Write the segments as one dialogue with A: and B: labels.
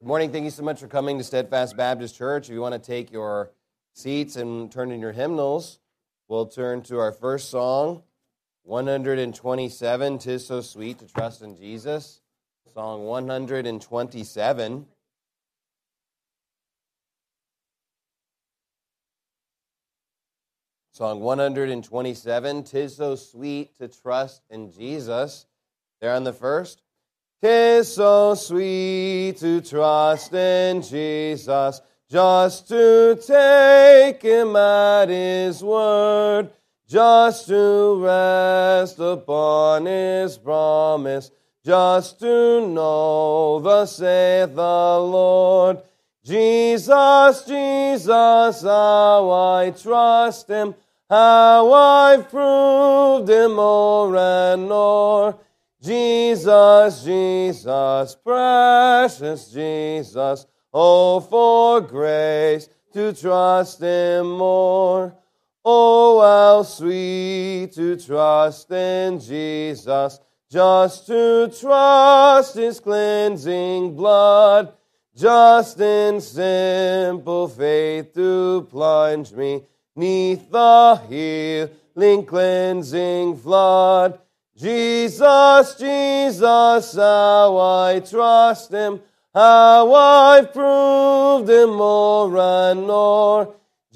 A: Good morning. Thank you so much for coming to Steadfast Baptist Church. If you want to take your seats and turn in your hymnals, we'll turn to our first song, 127, "'Tis So Sweet to Trust in Jesus." Song 127. Song 127, "'Tis So Sweet to Trust in Jesus." There on the first. 'Tis so sweet to trust in Jesus, just to take Him at His word, just to rest upon His promise, just to know thus saith the Lord. Jesus, Jesus, how I trust Him, how I've proved Him more and more. Jesus, Jesus, precious Jesus, oh, for grace to trust Him more. Oh, how sweet to trust in Jesus, just to trust His cleansing blood, just in simple faith to plunge me 'neath the healing cleansing flood. Jesus, Jesus, how I trust Him, how I've proved Him more and more.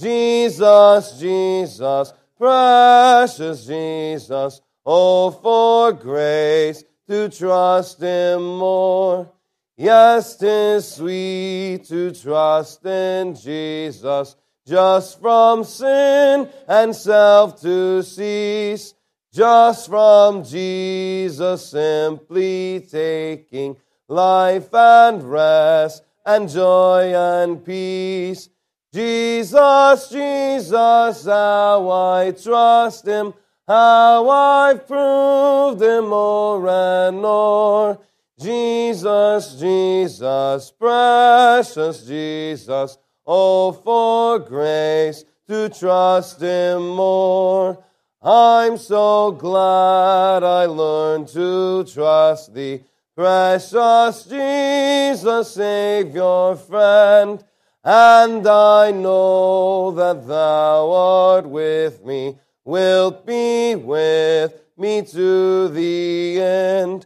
A: Jesus, Jesus, precious Jesus, oh, for grace to trust Him more. Yes, 'tis sweet to trust in Jesus, just from sin and self to cease, just from Jesus simply taking life and rest and joy and peace. Jesus, Jesus, how I trust Him, how I've proved Him more and more. Jesus, Jesus, precious Jesus, oh, for grace to trust Him more. I'm so glad I learned to trust Thee, precious Jesus, Savior, friend. And I know that Thou art with me, wilt be with me to the end.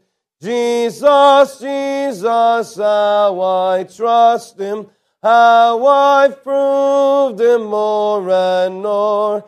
A: Jesus, Jesus, how I trust Him, how I've proved Him more and more.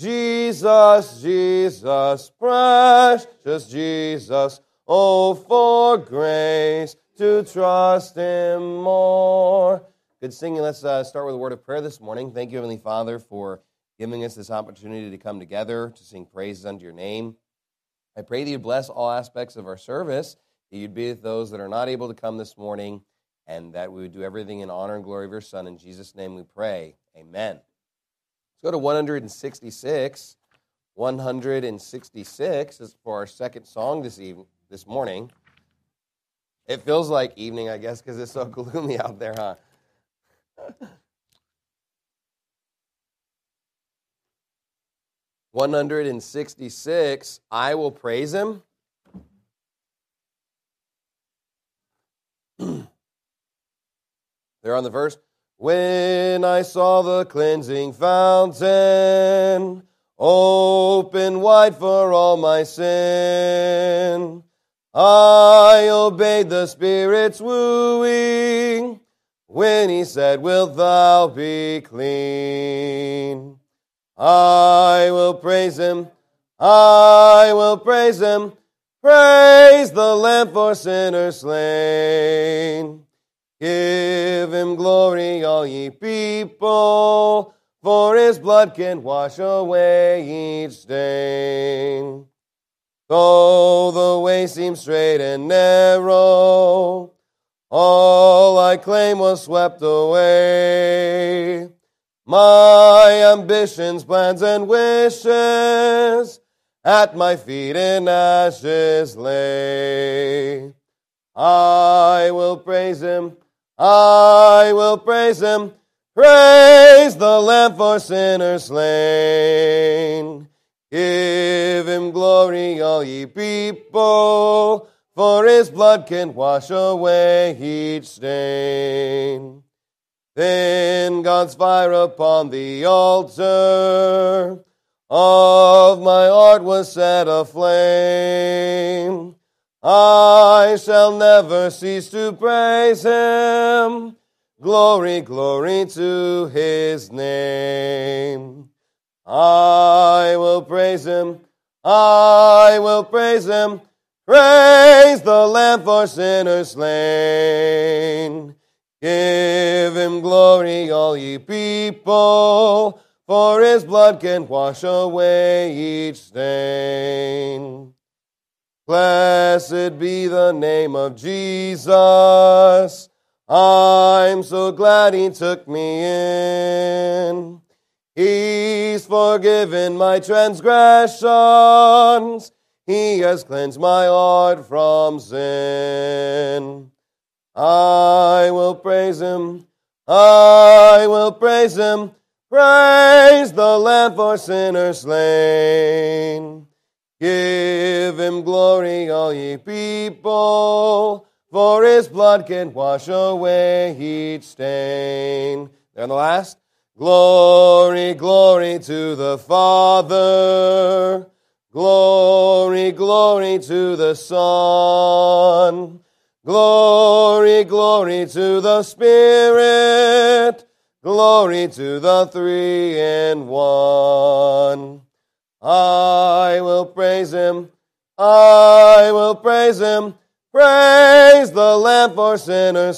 A: Jesus, Jesus, precious Jesus, oh, for grace to trust Him more. Good singing. Let's start with a word of prayer this morning. Thank you, Heavenly Father, for giving us this opportunity to come together to sing praises unto Your name. I pray that You bless all aspects of our service, that You'd be with those that are not able to come this morning, and that we would do everything in honor and glory of Your Son. In Jesus' name we pray. Amen. Let's go to 166. 166 is for our second song this morning. It feels like evening, I guess, because it's so gloomy out there, huh? 166, "I Will Praise Him." There on the verse. When I saw the cleansing fountain open wide for all my sin, I obeyed the Spirit's wooing when He said, "Wilt thou be clean?" I will praise Him, I will praise Him, praise the Lamb for sinners slain. Give Him glory, all ye people, for His blood can wash away each stain. Though the way seems straight and narrow, all I claim was swept away. My ambitions, plans, and wishes at my feet in ashes lay. I will praise Him, I will praise Him, praise the Lamb for sinners slain. Give Him glory, all ye people, for his blood can wash away each stain. Then God's fire upon the altar of my heart was set aflame. I shall never cease to praise him. Glory, glory to his name. I will praise him. I will praise him. Praise the Lamb for sinners slain. Give him glory, all ye people, for his blood can wash away each stain. Blessed be the name of Jesus. I'm so glad he took me in. He's forgiven my transgressions. He has cleansed my heart from sin. I will praise him. I will praise him. Praise the Lamb for sinners slain. Give him glory, all ye people, for his blood can wash away each stain. And the last. Glory, glory to the Father. Glory, glory to the Son. Glory, glory to the Spirit. Glory to the three in one. I will praise him. I will praise him. Praise the Lamb for sinners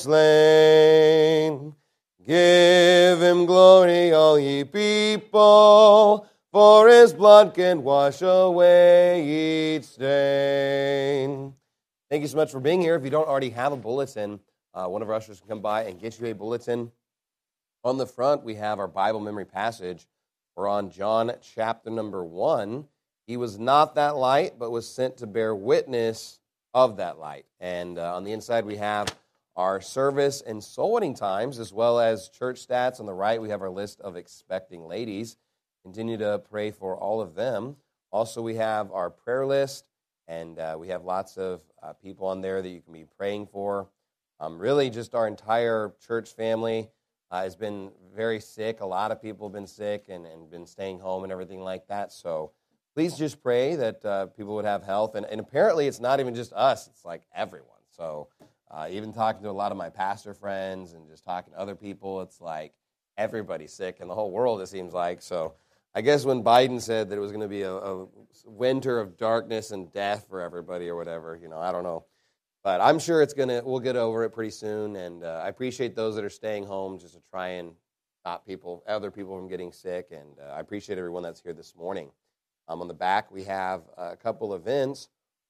A: slain. Give him glory, all ye people, for his blood can wash away each stain. Thank you so much for being here. If you don't already have a bulletin, one of our ushers can come by and get you a bulletin. On the front, we have our Bible memory passage. We're on John chapter number 1. He was not that light, but was sent to bear witness of that light. And on the inside, we have our service and soul winning times, as well as church stats. On the right, we have our list of expecting ladies. Continue to pray for all of them. Also, we have our prayer list, and we have lots of people on there that you can be praying for. Really, just our entire church family has been very sick. A lot of people have been sick and been staying home and everything like that. So please just pray that people would have health. And apparently, it's not even just us. It's like everyone. So even talking to a lot of my pastor friends and just talking to other people, it's like everybody's sick in the whole world, it seems like. So I guess when Biden said that it was going to be a winter of darkness and death for everybody or whatever, I don't know. But I'm sure we'll get over it pretty soon. And I appreciate those that are staying home just to try and stop other people from getting sick. And I appreciate everyone that's here this morning. On the back, we have a couple events.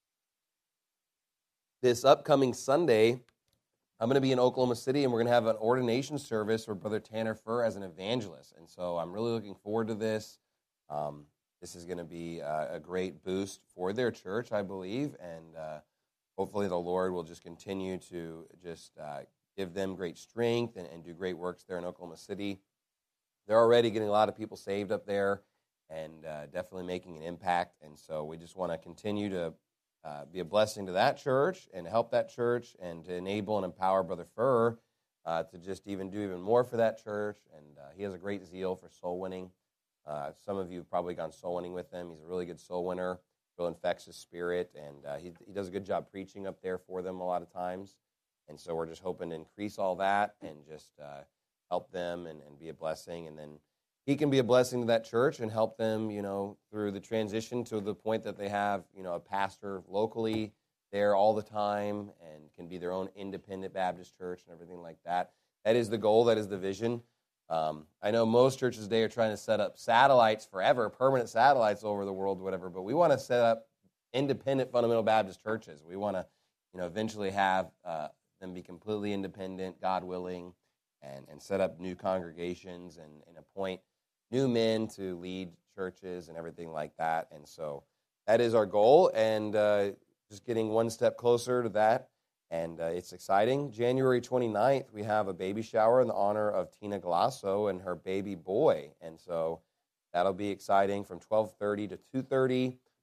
A: This upcoming Sunday, I'm going to be in Oklahoma City, and we're going to have an ordination service for Brother Tanner Furr as an evangelist. And so I'm really looking forward to this. This is going to be a great boost for their church, I believe, and hopefully the Lord will just continue to just give them great strength and do great works there in Oklahoma City. They're already getting a lot of people saved up there and definitely making an impact. And so we just want to continue to be a blessing to that church and help that church and to enable and empower Brother Furr to just do even more for that church. And he has a great zeal for soul winning. Some of you have probably gone soul winning with him. He's a really good soul winner, real infectious spirit, and he does a good job preaching up there for them a lot of times. And so we're just hoping to increase all that and just help them and be a blessing. And then he can be a blessing to that church and help them, through the transition to the point that they have, a pastor locally there all the time and can be their own independent Baptist church and everything like that. That is the goal. That is the vision. I know most churches today are trying to set up satellites forever, permanent satellites over the world, whatever, but we want to set up independent fundamental Baptist churches. We want to, eventually have them be completely independent, God willing, and set up new congregations and appoint new men to lead churches and everything like that. And so that is our goal, and just getting one step closer to that. And it's exciting. January 29th, we have a baby shower in the honor of Tina Galasso and her baby boy. And so that'll be exciting from 12:30 to 2:30.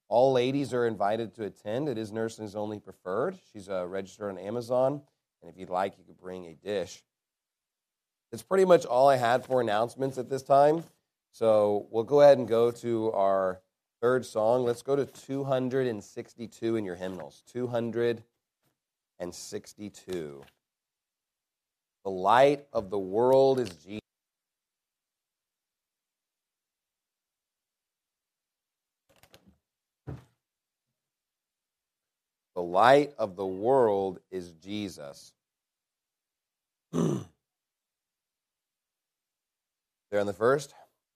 A: All ladies are invited to attend. It is Nursing's Only Preferred. She's registered on Amazon, and if you'd like, you could bring a dish. That's pretty much all I had for announcements at this time. So we'll go ahead and go to our third song. Let's go to 262 in your hymnals. 262. The light of the world is Jesus. The light of the world is Jesus. There on the first.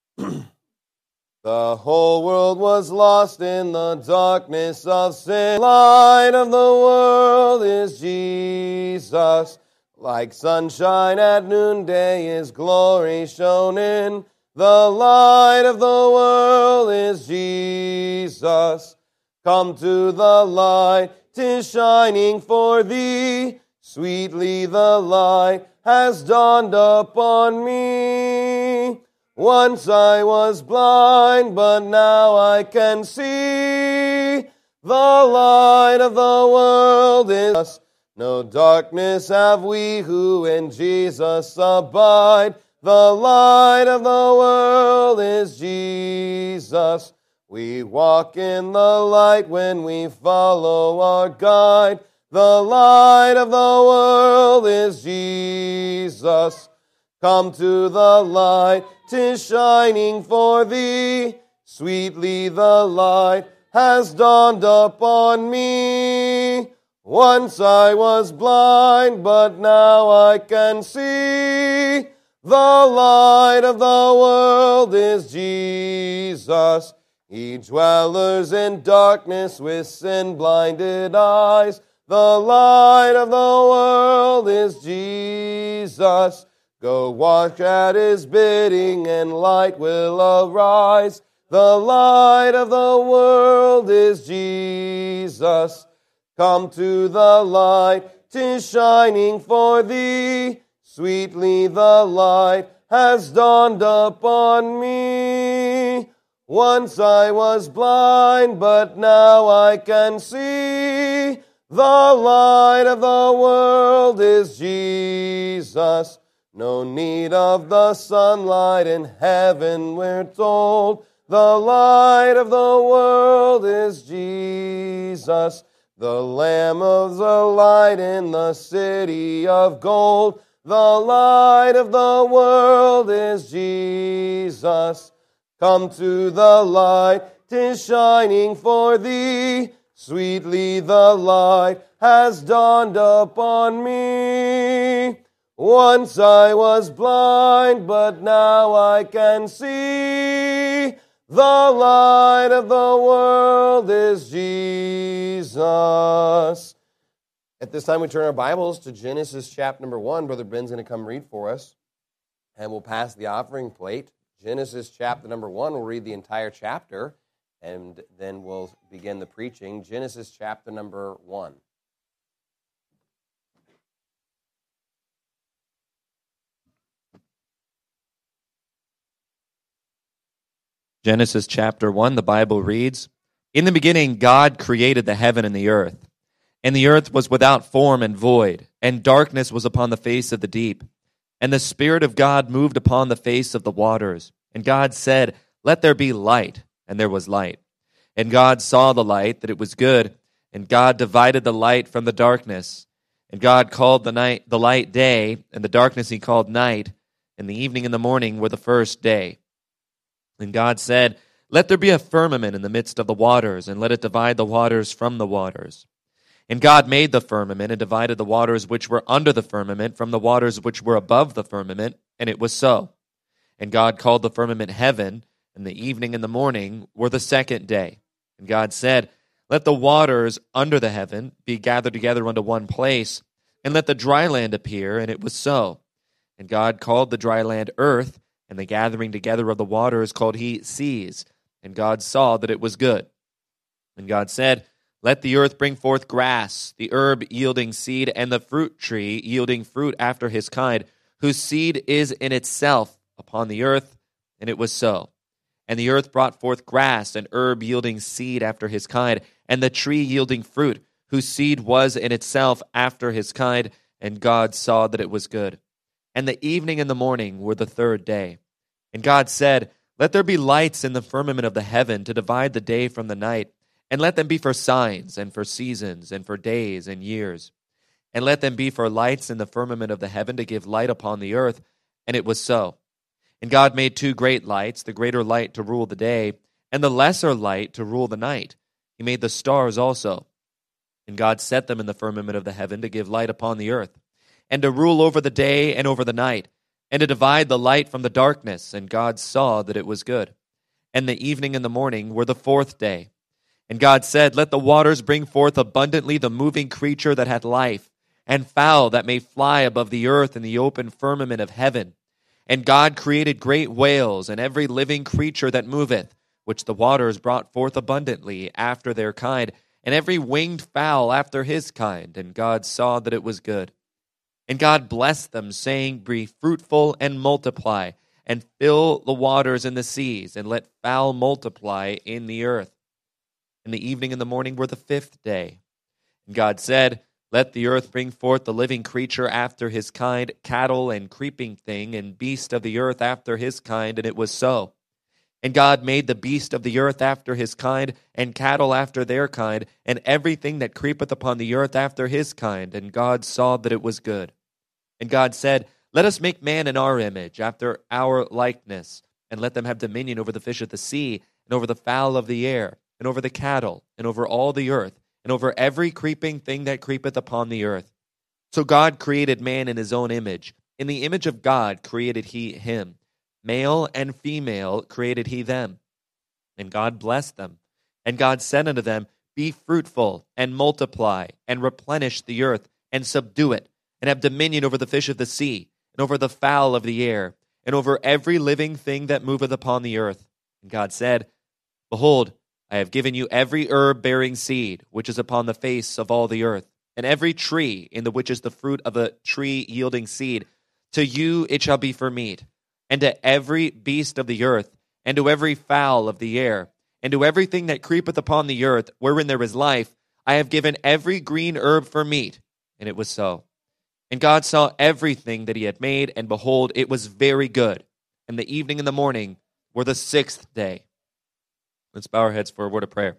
A: The whole world was lost in the darkness of sin. The light of the world is Jesus. Like sunshine at noonday, His glory shone in. The light of the world is Jesus. Come to the light, 'tis shining for thee. Sweetly the light has dawned upon me. Once I was blind, but now I can see. The light of the world is us. No darkness have we who in Jesus abide. The light of the world is Jesus. We walk in the light when we follow our guide. The light of the world is Jesus. Come to the light, 'tis shining for thee. Sweetly the light has dawned upon me. Once I was blind, but now I can see. The light of the world is Jesus. Ye dwellers in darkness with sin-blinded eyes, the light of the world is Jesus. Go walk at His bidding and light will arise. The light of the world is Jesus. Come to the light, 'tis shining for thee. Sweetly the light has dawned upon me. Once I was blind, but now I can see. The light of the world is Jesus. No need of the sunlight in heaven, we're told. The light of the world is Jesus. The Lamb of the light in the city of gold. The light of the world is Jesus. Come to the light, 'tis shining for thee. Sweetly the light has dawned upon me. Once I was blind, but now I can see. The light of the world is Jesus. At this time, we turn our Bibles to Genesis chapter number 1. Brother Ben's going to come read for us, and we'll pass the offering plate. Genesis chapter number 1, we'll read the entire chapter, and then we'll begin the preaching. Genesis chapter number 1.
B: Genesis chapter 1, the Bible reads, In the beginning God created the heaven and the earth was without form and void, and darkness was upon the face of the deep. And the Spirit of God moved upon the face of the waters. And God said, Let there be light, and there was light. And God saw the light, that it was good, and God divided the light from the darkness. And God called the light day, and the darkness He called night, and the evening and the morning were the first day. And God said, Let there be a firmament in the midst of the waters, and let it divide the waters from the waters. And God made the firmament, and divided the waters which were under the firmament from the waters which were above the firmament, and it was so. And God called the firmament heaven, and the evening and the morning were the second day. And God said, Let the waters under the heaven be gathered together unto one place, and let the dry land appear, and it was so. And God called the dry land earth, and the gathering together of the waters called He seas. And God saw that it was good. And God said, Let the earth bring forth grass, the herb yielding seed, and the fruit tree yielding fruit after his kind, whose seed is in itself upon the earth. And it was so. And the earth brought forth grass, and herb yielding seed after his kind, and the tree yielding fruit, whose seed was in itself after his kind. And God saw that it was good. And the evening and the morning were the third day. And God said, Let there be lights in the firmament of the heaven to divide the day from the night, and let them be for signs, and for seasons, and for days and years. And let them be for lights in the firmament of the heaven to give light upon the earth. And it was so. And God made two great lights, the greater light to rule the day, and the lesser light to rule the night. He made the stars also. And God set them in the firmament of the heaven to give light upon the earth, and to rule over the day and over the night, and to divide the light from the darkness. And God saw that it was good. And the evening and the morning were the fourth day. And God said, Let the waters bring forth abundantly the moving creature that hath life, and fowl that may fly above the earth in the open firmament of heaven. And God created great whales, and every living creature that moveth, which the waters brought forth abundantly after their kind, and every winged fowl after his kind. And God saw that it was good. And God blessed them, saying, Be fruitful and multiply, and fill the waters and the seas, and let fowl multiply in the earth. And the evening and the morning were the fifth day. And God said, Let the earth bring forth the living creature after his kind, cattle and creeping thing, and beast of the earth after his kind. And it was so. And God made the beast of the earth after his kind, and cattle after their kind, and everything that creepeth upon the earth after his kind. And God saw that it was good. And God said, Let us make man in our image, after our likeness, and let them have dominion over the fish of the sea, and over the fowl of the air, and over the cattle, and over all the earth, and over every creeping thing that creepeth upon the earth. So God created man in his own image. In the image of God created he him. Male and female created he them. And God blessed them. And God said unto them, Be fruitful, and multiply, and replenish the earth, and subdue it, and have dominion over the fish of the sea, and over the fowl of the air, and over every living thing that moveth upon the earth. And God said, Behold, I have given you every herb bearing seed, which is upon the face of all the earth, and every tree in the which is the fruit of a tree yielding seed. To you it shall be for meat, and to every beast of the earth, and to every fowl of the air, and to everything that creepeth upon the earth, wherein there is life, I have given every green herb for meat. And it was so. And God saw everything that he had made, and behold, it was very good. And the evening and the morning were the sixth day. Let's bow our heads for a word of prayer.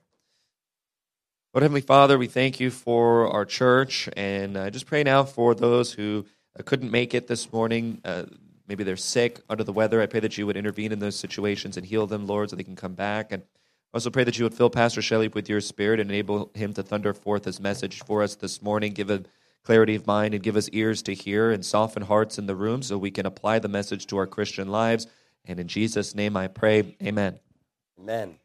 B: Lord Heavenly Father, we thank you for our church, and I just pray now for those who couldn't make it this morning. Maybe they're sick, under the weather. I pray that you would intervene in those situations and heal them, Lord, so they can come back. And also pray that you would fill Pastor Shelley with your Spirit and enable him to thunder forth his message for us this morning. Give him clarity of mind and give us ears to hear and soften hearts in the room so we can apply the message to our Christian lives. And in Jesus' name I pray, amen.
A: Amen.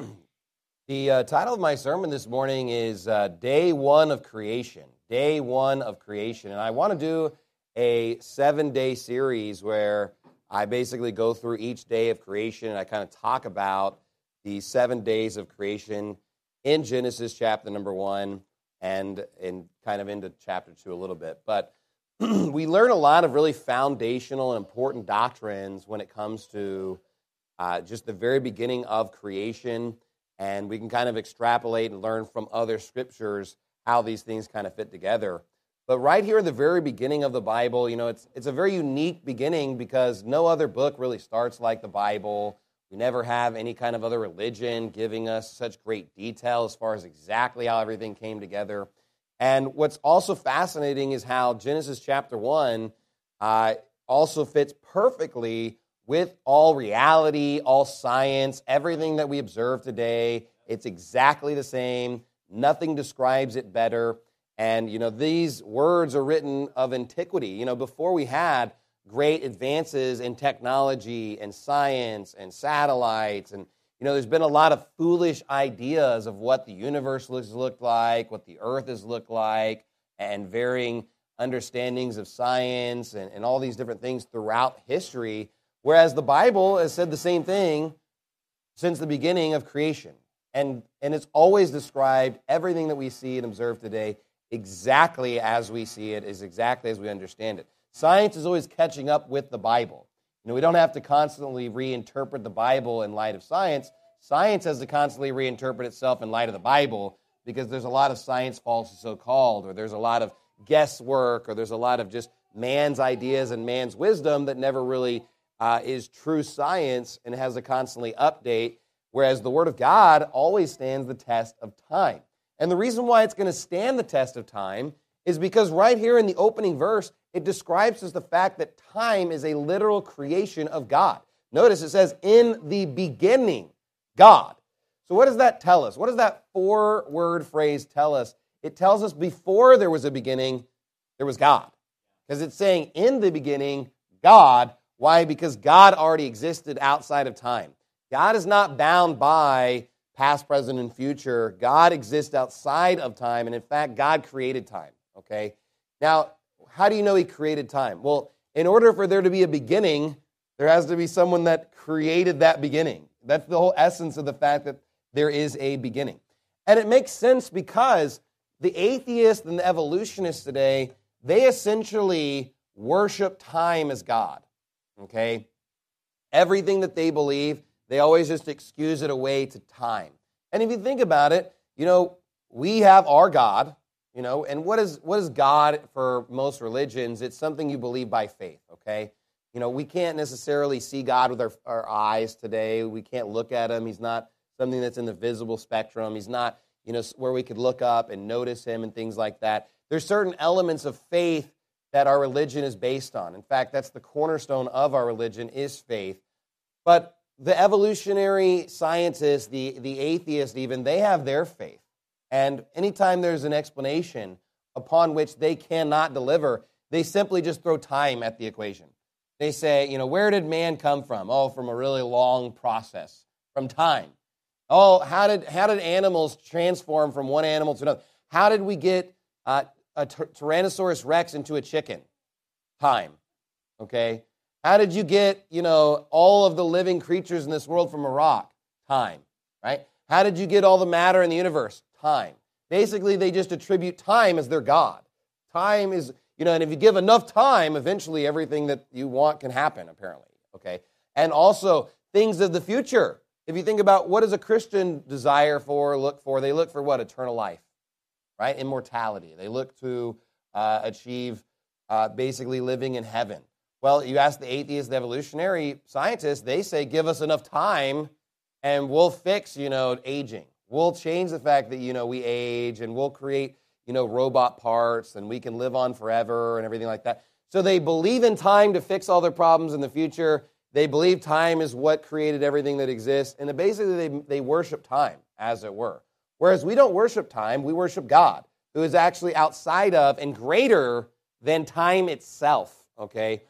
A: The title of my sermon this morning is Day One of Creation. Day One of Creation. And I want to do a 7-day series where I basically go through each day of creation and I kind of talk about the 7 days of creation in Genesis chapter number 1 and kind of into chapter 2 a little bit. But we learn a lot of really foundational and important doctrines when it comes to just the very beginning of creation, and we can kind of extrapolate and learn from other scriptures how these things kind of fit together. But right here at the very beginning of the Bible, you know, it's a very unique beginning because no other book really starts like the Bible. We never have any kind of other religion giving us such great detail as far as exactly how everything came together. And what's also fascinating is how Genesis chapter 1 also fits perfectly with all reality, all science, everything that we observe today. It's exactly the same. Nothing describes it better. And, you know, these words are written of antiquity. You know, before we had great advances in technology and science and satellites. And, you know, there's been a lot of foolish ideas of what the universe has looked like, what the earth has looked like, and varying understandings of science and all these different things throughout history. Whereas the Bible has said the same thing since the beginning of creation. And it's always described everything that we see and observe today exactly as we see it, is exactly as we understand it. Science is always catching up with the Bible. We don't have to constantly reinterpret the Bible in light of science. Science has to constantly reinterpret itself in light of the Bible because there's a lot of science false so-called, or there's a lot of guesswork, or there's a lot of just man's ideas and man's wisdom that never really is true science and has to constantly update, whereas the Word of God always stands the test of time. And the reason why it's going to stand the test of time is because right here in the opening verse, it describes as the fact that time is a literal creation of God. Notice it says, in the beginning, God. So what does that tell us? What does that four-word phrase tell us? It tells us before there was a beginning, there was God. Because it's saying, in the beginning, God. Why? Because God already existed outside of time. God is not bound by past, present, and future. God exists outside of time, and in fact, God created time, okay? Now, how do you know He created time? Well, in order for there to be a beginning, there has to be someone that created that beginning. That's the whole essence of the fact that there is a beginning. And it makes sense because the atheists and the evolutionists today, they essentially worship time as God, okay? Everything that they believe, they always just excuse it away to time. And if you think about it, we have our God, and what is God for most religions? It's something you believe by faith, okay? We can't necessarily see God with our eyes today. We can't look at Him. He's not something that's in the visible spectrum. He's not, where we could look up and notice Him and things like that. There's certain elements of faith that our religion is based on. In fact, that's the cornerstone of our religion is faith. But the evolutionary scientists, the atheists even, they have their faith. And anytime there's an explanation upon which they cannot deliver, they simply just throw time at the equation. They say, where did man come from? Oh, from a really long process, from time. Oh, how did animals transform from one animal to another? How did we get a Tyrannosaurus Rex into a chicken? Time, okay? How did you get, all of the living creatures in this world from a rock? Time, right? How did you get all the matter in the universe? Time. Basically, they just attribute time as their God. Time is, and if you give enough time, eventually everything that you want can happen, apparently, okay? And also, things of the future. If you think about what does a Christian desire for, look for, they look for what? Eternal life, right? Immortality. They look to achieve basically living in heaven. Well, you ask the atheists, the evolutionary scientists, they say, give us enough time and we'll fix, aging. We'll change the fact that, we age and we'll create, robot parts and we can live on forever and everything like that. So they believe in time to fix all their problems in the future. They believe time is what created everything that exists. And basically they worship time, as it were. Whereas we don't worship time, we worship God, who is actually outside of and greater than time itself, okay?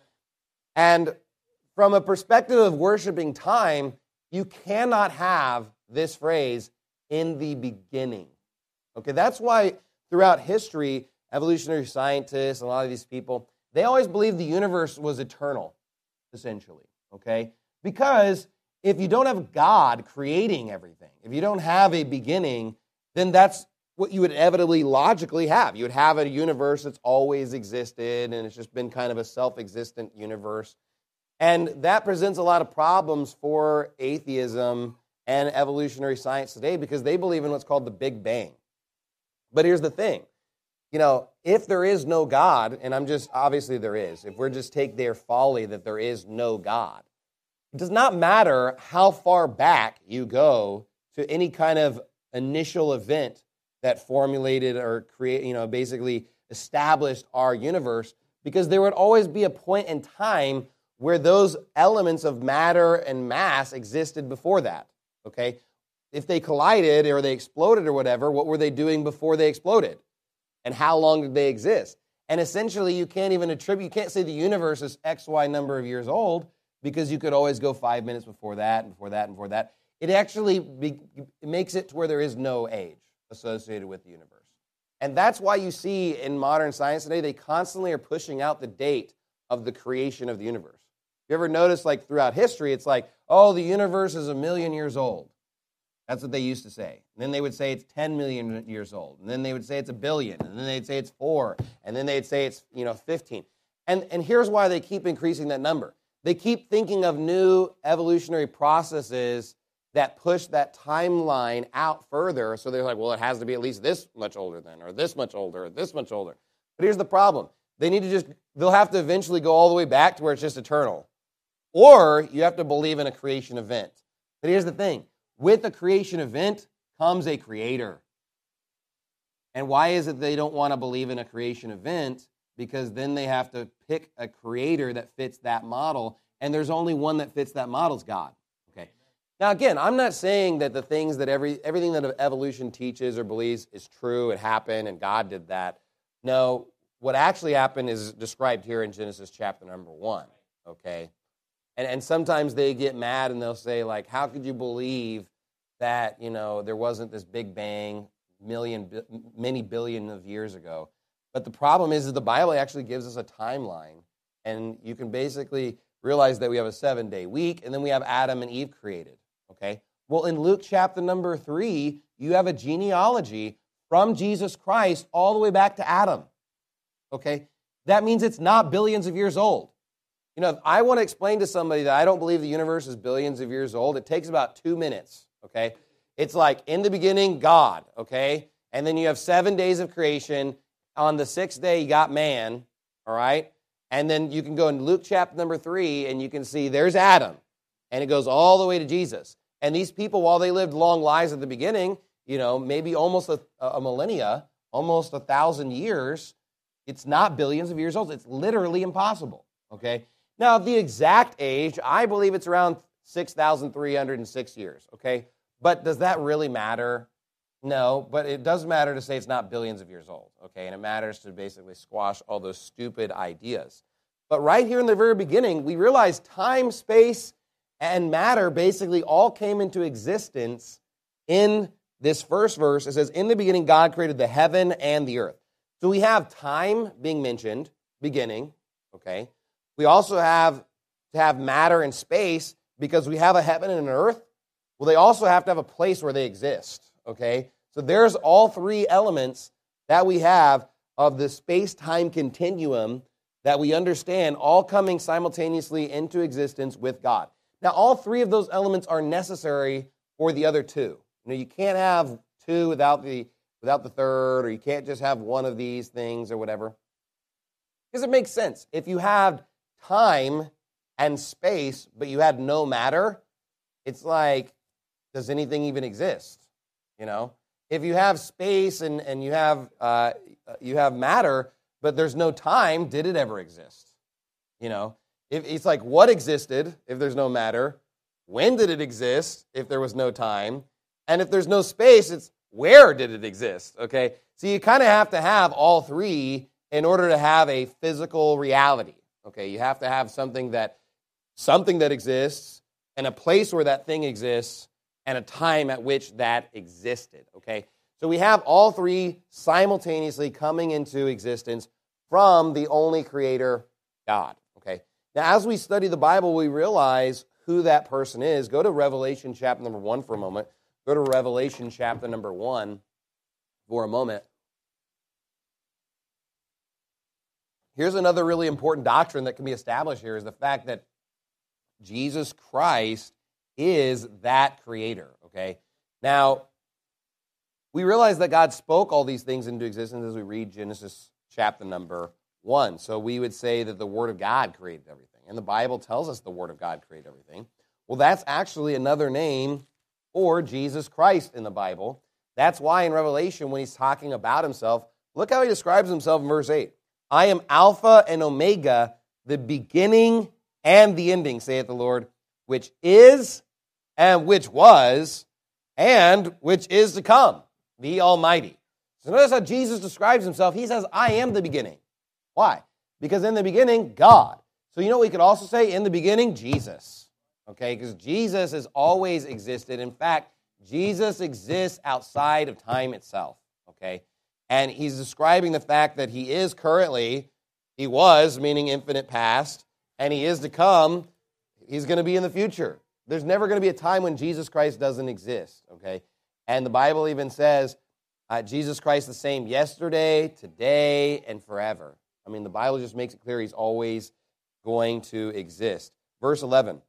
A: And from a perspective of worshiping time, you cannot have this phrase, in the beginning. Okay, that's why throughout history, evolutionary scientists, and a lot of these people, they always believed the universe was eternal, essentially, okay? Because if you don't have God creating everything, if you don't have a beginning, then that's what you would inevitably logically have. You would have a universe that's always existed, and it's just been kind of a self-existent universe. And that presents a lot of problems for atheism and evolutionary science today because they believe in what's called the Big Bang. But here's the thing. If there is no God, and obviously there is, if we're just take their folly that there is no God, it does not matter how far back you go to any kind of initial event that formulated or basically established our universe, because there would always be a point in time where those elements of matter and mass existed before that, okay? If they collided or they exploded or whatever, what were they doing before they exploded? And how long did they exist? And essentially, you can't say the universe is X, Y number of years old, because you could always go 5 minutes before that, and before that, and before that. It actually makes it to where there is no age associated with the universe. And that's why you see in modern science today, they constantly are pushing out the date of the creation of the universe. You ever notice, throughout history, it's the universe is 1 million years old. That's what they used to say. And then they would say it's 10 million years old. And then they would say it's 1 billion. And then they'd say it's 4. And then they'd say it's 15. And here's why they keep increasing that number. They keep thinking of new evolutionary processes that push that timeline out further. So they're like, well, it has to be at least this much older then, or this much older, or this much older. But here's the problem. They'll have to eventually go all the way back to where it's just eternal. Or you have to believe in a creation event. But here's the thing. With a creation event comes a creator. And why is it they don't want to believe in a creation event? Because then they have to pick a creator that fits that model, and there's only one that fits that model is God. Okay. Now, again, I'm not saying that the things that everything that evolution teaches or believes is true, it happened, and God did that. No, what actually happened is described here in Genesis chapter number 1, okay? And sometimes they get mad and they'll say, like, how could you believe that, there wasn't this big bang many billion of years ago? But the problem is that the Bible actually gives us a timeline, and you can basically realize that we have a 7-day week, and then we have Adam and Eve created, okay? Well, in Luke chapter number 3, you have a genealogy from Jesus Christ all the way back to Adam, okay? That means it's not billions of years old. If I want to explain to somebody that I don't believe the universe is billions of years old, it takes about 2 minutes, okay? It's like, in the beginning, God, okay? And then you have 7 days of creation. On the 6th day, you got man, all right? And then you can go in Luke chapter number 3, and you can see there's Adam, and it goes all the way to Jesus. And these people, while they lived long lives at the beginning, maybe almost a millennia, almost 1,000 years, it's not billions of years old. It's literally impossible, okay? Now, the exact age, I believe it's around 6,306 years, okay? But does that really matter? No, but it does matter to say it's not billions of years old, okay? And it matters to basically squash all those stupid ideas. But right here in the very beginning, we realize time, space, and matter basically all came into existence in this first verse. It says, in the beginning, God created the heaven and the earth. So we have time being mentioned, beginning, okay? We also have to have matter and space because we have a heaven and an earth. Well, they also have to have a place where they exist, okay? So there's all three elements that we have of the space-time continuum that we understand all coming simultaneously into existence with God. Now, all three of those elements are necessary for the other two. You can't have two without the third, or you can't just have one of these things or whatever. Because it makes sense. If you have time and space, but you had no matter, it's like, does anything even exist? If you have space and you have matter, but there's no time, did it ever exist? If it's like, what existed if there's no matter? When did it exist if there was no time? And if there's no space, it's where did it exist? Okay, so you kind of have to have all three in order to have a physical reality. Okay, you have to have something that exists, and a place where that thing exists, and a time at which that existed. Okay, so we have all three simultaneously coming into existence from the only creator, God. Okay, now as we study the Bible, we realize who that person is. Go to Revelation chapter number 1 for a moment. Go to Revelation chapter number 1 for a moment. Here's another really important doctrine that can be established here, is the fact that Jesus Christ is that creator, okay? Now, we realize that God spoke all these things into existence as we read Genesis chapter number 1. So we would say that the Word of God created everything. And the Bible tells us the Word of God created everything. Well, that's actually another name for Jesus Christ in the Bible. That's why in Revelation, when he's talking about himself, look how he describes himself in verse 8. I am Alpha and Omega, the beginning and the ending, saith the Lord, which is and which was and which is to come, the Almighty. So notice how Jesus describes himself. He says, I am the beginning. Why? Because in the beginning, God. So you know what we could also say? In the beginning, Jesus. Okay, because Jesus has always existed. In fact, Jesus exists outside of time itself. Okay, and he's describing the fact that he is currently, he was, meaning infinite past, and he is to come, he's going to be in the future. There's never going to be a time when Jesus Christ doesn't exist, okay? And the Bible even says Jesus Christ the same yesterday, today, and forever. I mean, the Bible just makes it clear he's always going to exist. verse 11,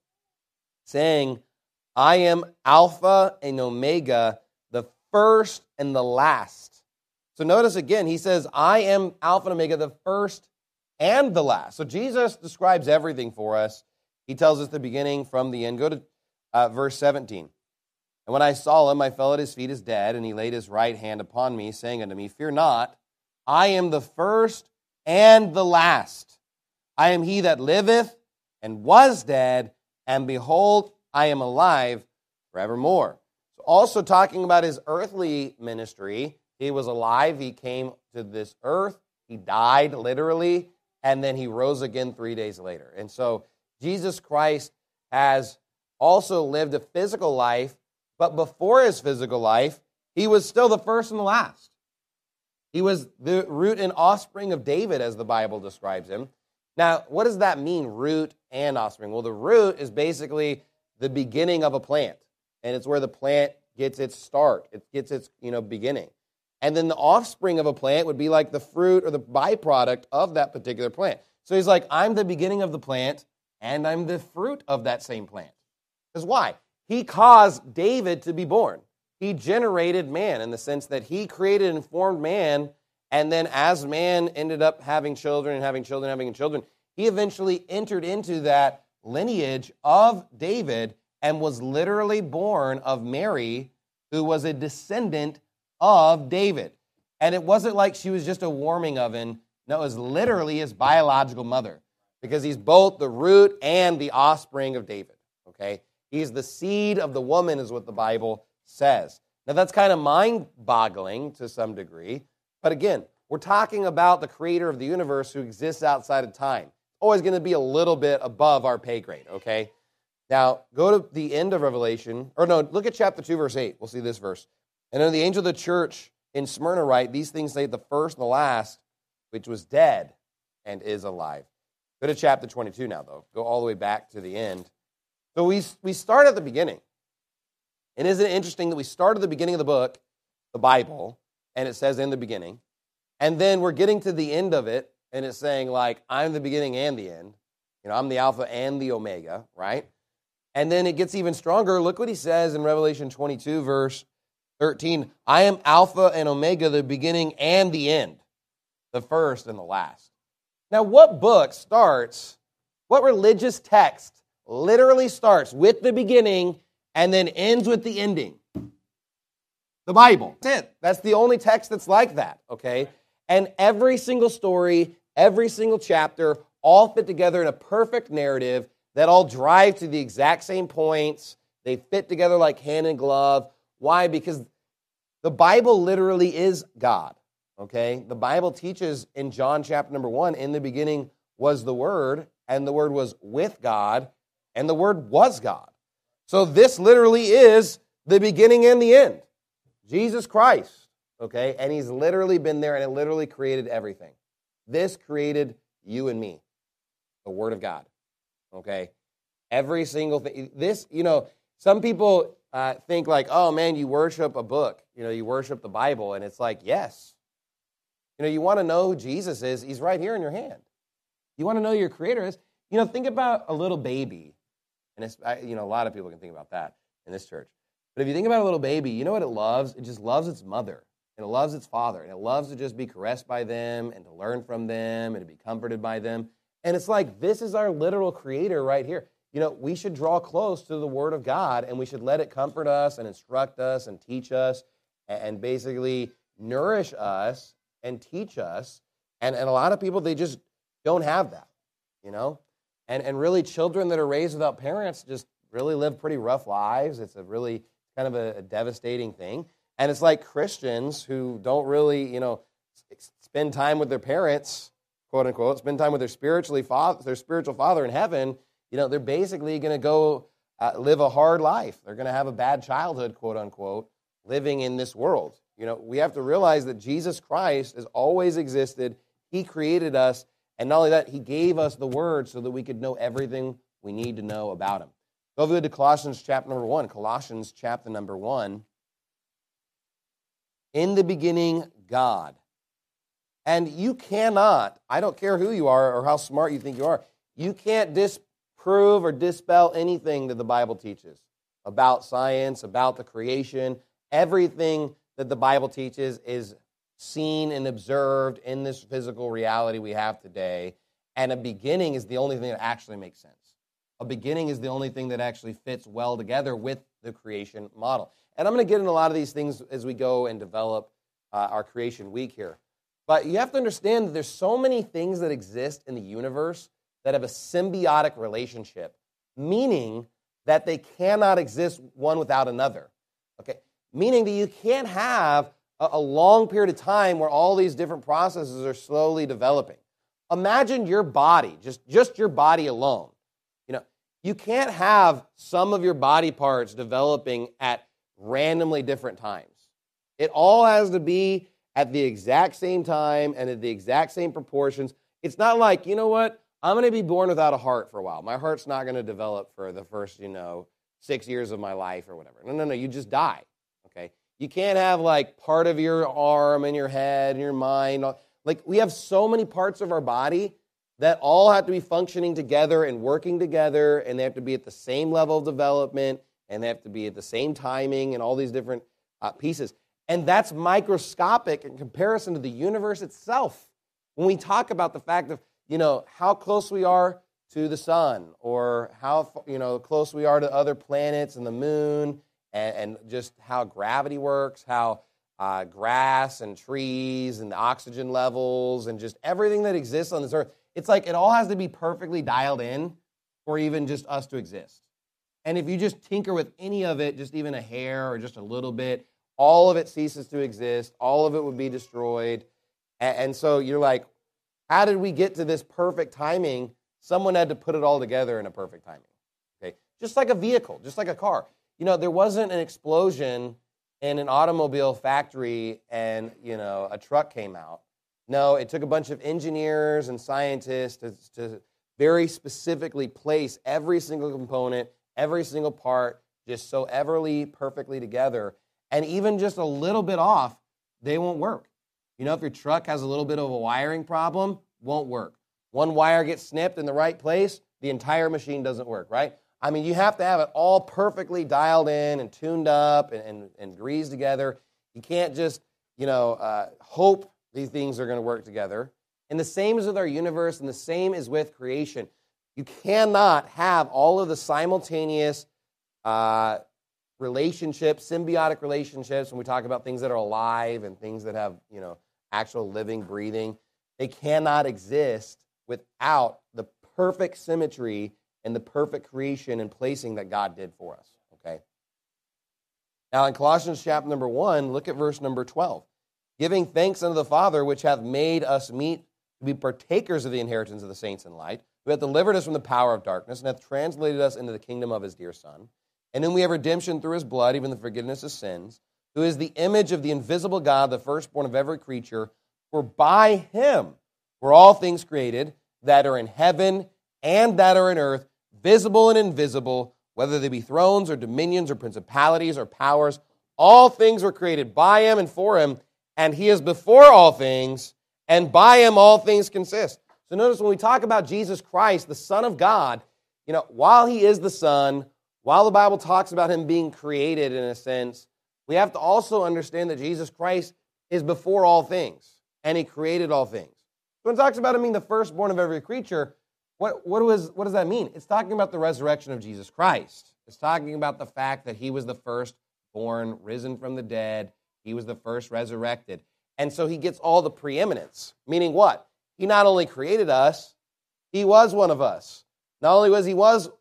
A: saying, I am Alpha and Omega, the first and the last. So notice again, he says, I am Alpha and Omega, the first and the last. So Jesus describes everything for us. He tells us the beginning from the end. Go to verse 17. And when I saw him, I fell at his feet as dead, and he laid his right hand upon me, saying unto me, Fear not, I am the first and the last. I am he that liveth and was dead, and behold, I am alive forevermore. So also talking about his earthly ministry, he was alive, he came to this earth, he died literally, and then he rose again 3 days later. And so Jesus Christ has also lived a physical life, but before his physical life, he was still the first and the last. He was the root and offspring of David, as the Bible describes him. Now, what does that mean, root and offspring? Well, the root is basically the beginning of a plant, and it's where the plant gets its start. It gets its beginning. And then the offspring of a plant would be like the fruit or the byproduct of that particular plant. So he's like, I'm the beginning of the plant, and I'm the fruit of that same plant. Because why? He caused David to be born. He generated man in the sense that he created and formed man, and then as man ended up having children and having children, having children, he eventually entered into that lineage of David and was literally born of Mary, who was a descendant of David. And it wasn't like she was just a warming oven. No, it was literally his biological mother, because he's both the root and the offspring of David. Okay? He's the seed of the woman, is what the Bible says. Now, that's kind of mind-boggling to some degree. But again, we're talking about the creator of the universe who exists outside of time. Always going to be a little bit above our pay grade, okay? Now, go to the end of Revelation. Or no, look at chapter 2, verse 8. We'll see this verse. And then the angel of the church in Smyrna write, these things say the first and the last, which was dead and is alive. Go to chapter 22 now, though. Go all the way back to the end. So we start at the beginning. And isn't it interesting that we start at the beginning of the book, the Bible, and it says in the beginning, and then we're getting to the end of it, and it's saying, like, I'm the beginning and the end. I'm the Alpha and the Omega, right? And then it gets even stronger. Look what he says in Revelation 22, verse 13. I am Alpha and Omega, the beginning and the end, the first and the last. Now, what religious text literally starts with the beginning and then ends with the ending? The Bible. That's it. That's the only text that's like that, okay? And every single story, every single chapter, all fit together in a perfect narrative that all drive to the exact same points. They fit together like hand and glove. Why? Because the Bible literally is God, okay? The Bible teaches in John chapter number 1, in the beginning was the Word, and the Word was with God, and the Word was God. So this literally is the beginning and the end. Jesus Christ, okay? And he's literally been there, and it literally created everything. This created you and me, the Word of God, okay? Every single thing. This, some people think like, oh, man, you worship a book. You worship the Bible, and it's like, yes. You want to know who Jesus is, he's right here in your hand. You want to know who your Creator is. Think about a little baby. And it's, a lot of people can think about that in this church. But if you think about a little baby, you know what it loves? It just loves its mother, and it loves its father, and it loves to just be caressed by them and to learn from them and to be comforted by them. And it's like, this is our literal Creator right here. We should draw close to the Word of God, and we should let it comfort us and instruct us and teach us and basically nourish us and teach us. And a lot of people, they just don't have that, And really, children that are raised without parents just really live pretty rough lives. It's a really kind of a devastating thing. And it's like Christians who don't really, spend time with their parents, quote unquote, spend time with their spiritual father in heaven. They're basically going to go live a hard life. They're going to have a bad childhood, quote unquote, living in this world. We have to realize that Jesus Christ has always existed. He created us. And not only that, he gave us the Word so that we could know everything we need to know about him. Go over to Colossians chapter number 1. Colossians chapter number 1. In the beginning, God. And you cannot, I don't care who you are or how smart you think you are, you can't disprove disprove or dispel anything that the Bible teaches about science, about the creation. Everything that the Bible teaches is seen and observed in this physical reality we have today. And a beginning is the only thing that actually makes sense. A beginning is the only thing that actually fits well together with the creation model. And I'm going to get into a lot of these things as we go and develop our creation week here. But you have to understand that there's so many things that exist in the universe that have a symbiotic relationship, meaning that they cannot exist one without another. Okay, meaning that you can't have a long period of time where all these different processes are slowly developing. Imagine your body, just your body alone. You can't have some of your body parts developing at randomly different times. It all has to be at the exact same time and at the exact same proportions. It's not like, you know what, I'm going to be born without a heart for a while. My heart's not going to develop for the first, 6 years of my life or whatever. No, you just die, okay? You can't have, part of your arm and your head and your mind. We have so many parts of our body that all have to be functioning together and working together, and they have to be at the same level of development, and they have to be at the same timing and all these different pieces. And that's microscopic in comparison to the universe itself. When we talk about the fact of, how close we are to the sun, or how, close we are to other planets and the moon, and just how gravity works, how grass and trees and the oxygen levels and just everything that exists on this earth, it's like it all has to be perfectly dialed in for even just us to exist. And if you just tinker with any of it, just even a hair or just a little bit, all of it ceases to exist. All of it would be destroyed. And so you're like, how did we get to this perfect timing? Someone had to put it all together in a perfect timing. Okay, just like a vehicle, just like a car. There wasn't an explosion in an automobile factory and, a truck came out. No, it took a bunch of engineers and scientists to very specifically place every single component, every single part, just so everly perfectly together. And even just a little bit off, they won't work. If your truck has a little bit of a wiring problem, won't work. One wire gets snipped in the right place, the entire machine doesn't work, right? I mean, you have to have it all perfectly dialed in and tuned up and greased together. You can't just, hope these things are going to work together. And the same is with our universe, and the same is with creation. You cannot have all of the simultaneous relationships, symbiotic relationships, when we talk about things that are alive and things that have, actual living, breathing. They cannot exist without the perfect symmetry and the perfect creation and placing that God did for us, okay? Now, in Colossians chapter number 1, look at verse number 12. Giving thanks unto the Father, which hath made us meet to be partakers of the inheritance of the saints in light, who hath delivered us from the power of darkness, and hath translated us into the kingdom of his dear Son, in whom we have redemption through his blood, even the forgiveness of sins, who is the image of the invisible God, the firstborn of every creature. For by him were all things created, that are in heaven and that are in earth, visible and invisible, whether they be thrones or dominions or principalities or powers. All things were created by him and for him, and he is before all things, and by him all things consist. So notice when we talk about Jesus Christ, the Son of God, while he is the Son, while the Bible talks about him being created in a sense, we have to also understand that Jesus Christ is before all things, and he created all things. When it talks about him being the firstborn of every creature, what does that mean? It's talking about the resurrection of Jesus Christ. It's talking about the fact that he was the firstborn, risen from the dead. He was the first resurrected. And so he gets all the preeminence, meaning what? He not only created us, he was one of us. Not only is he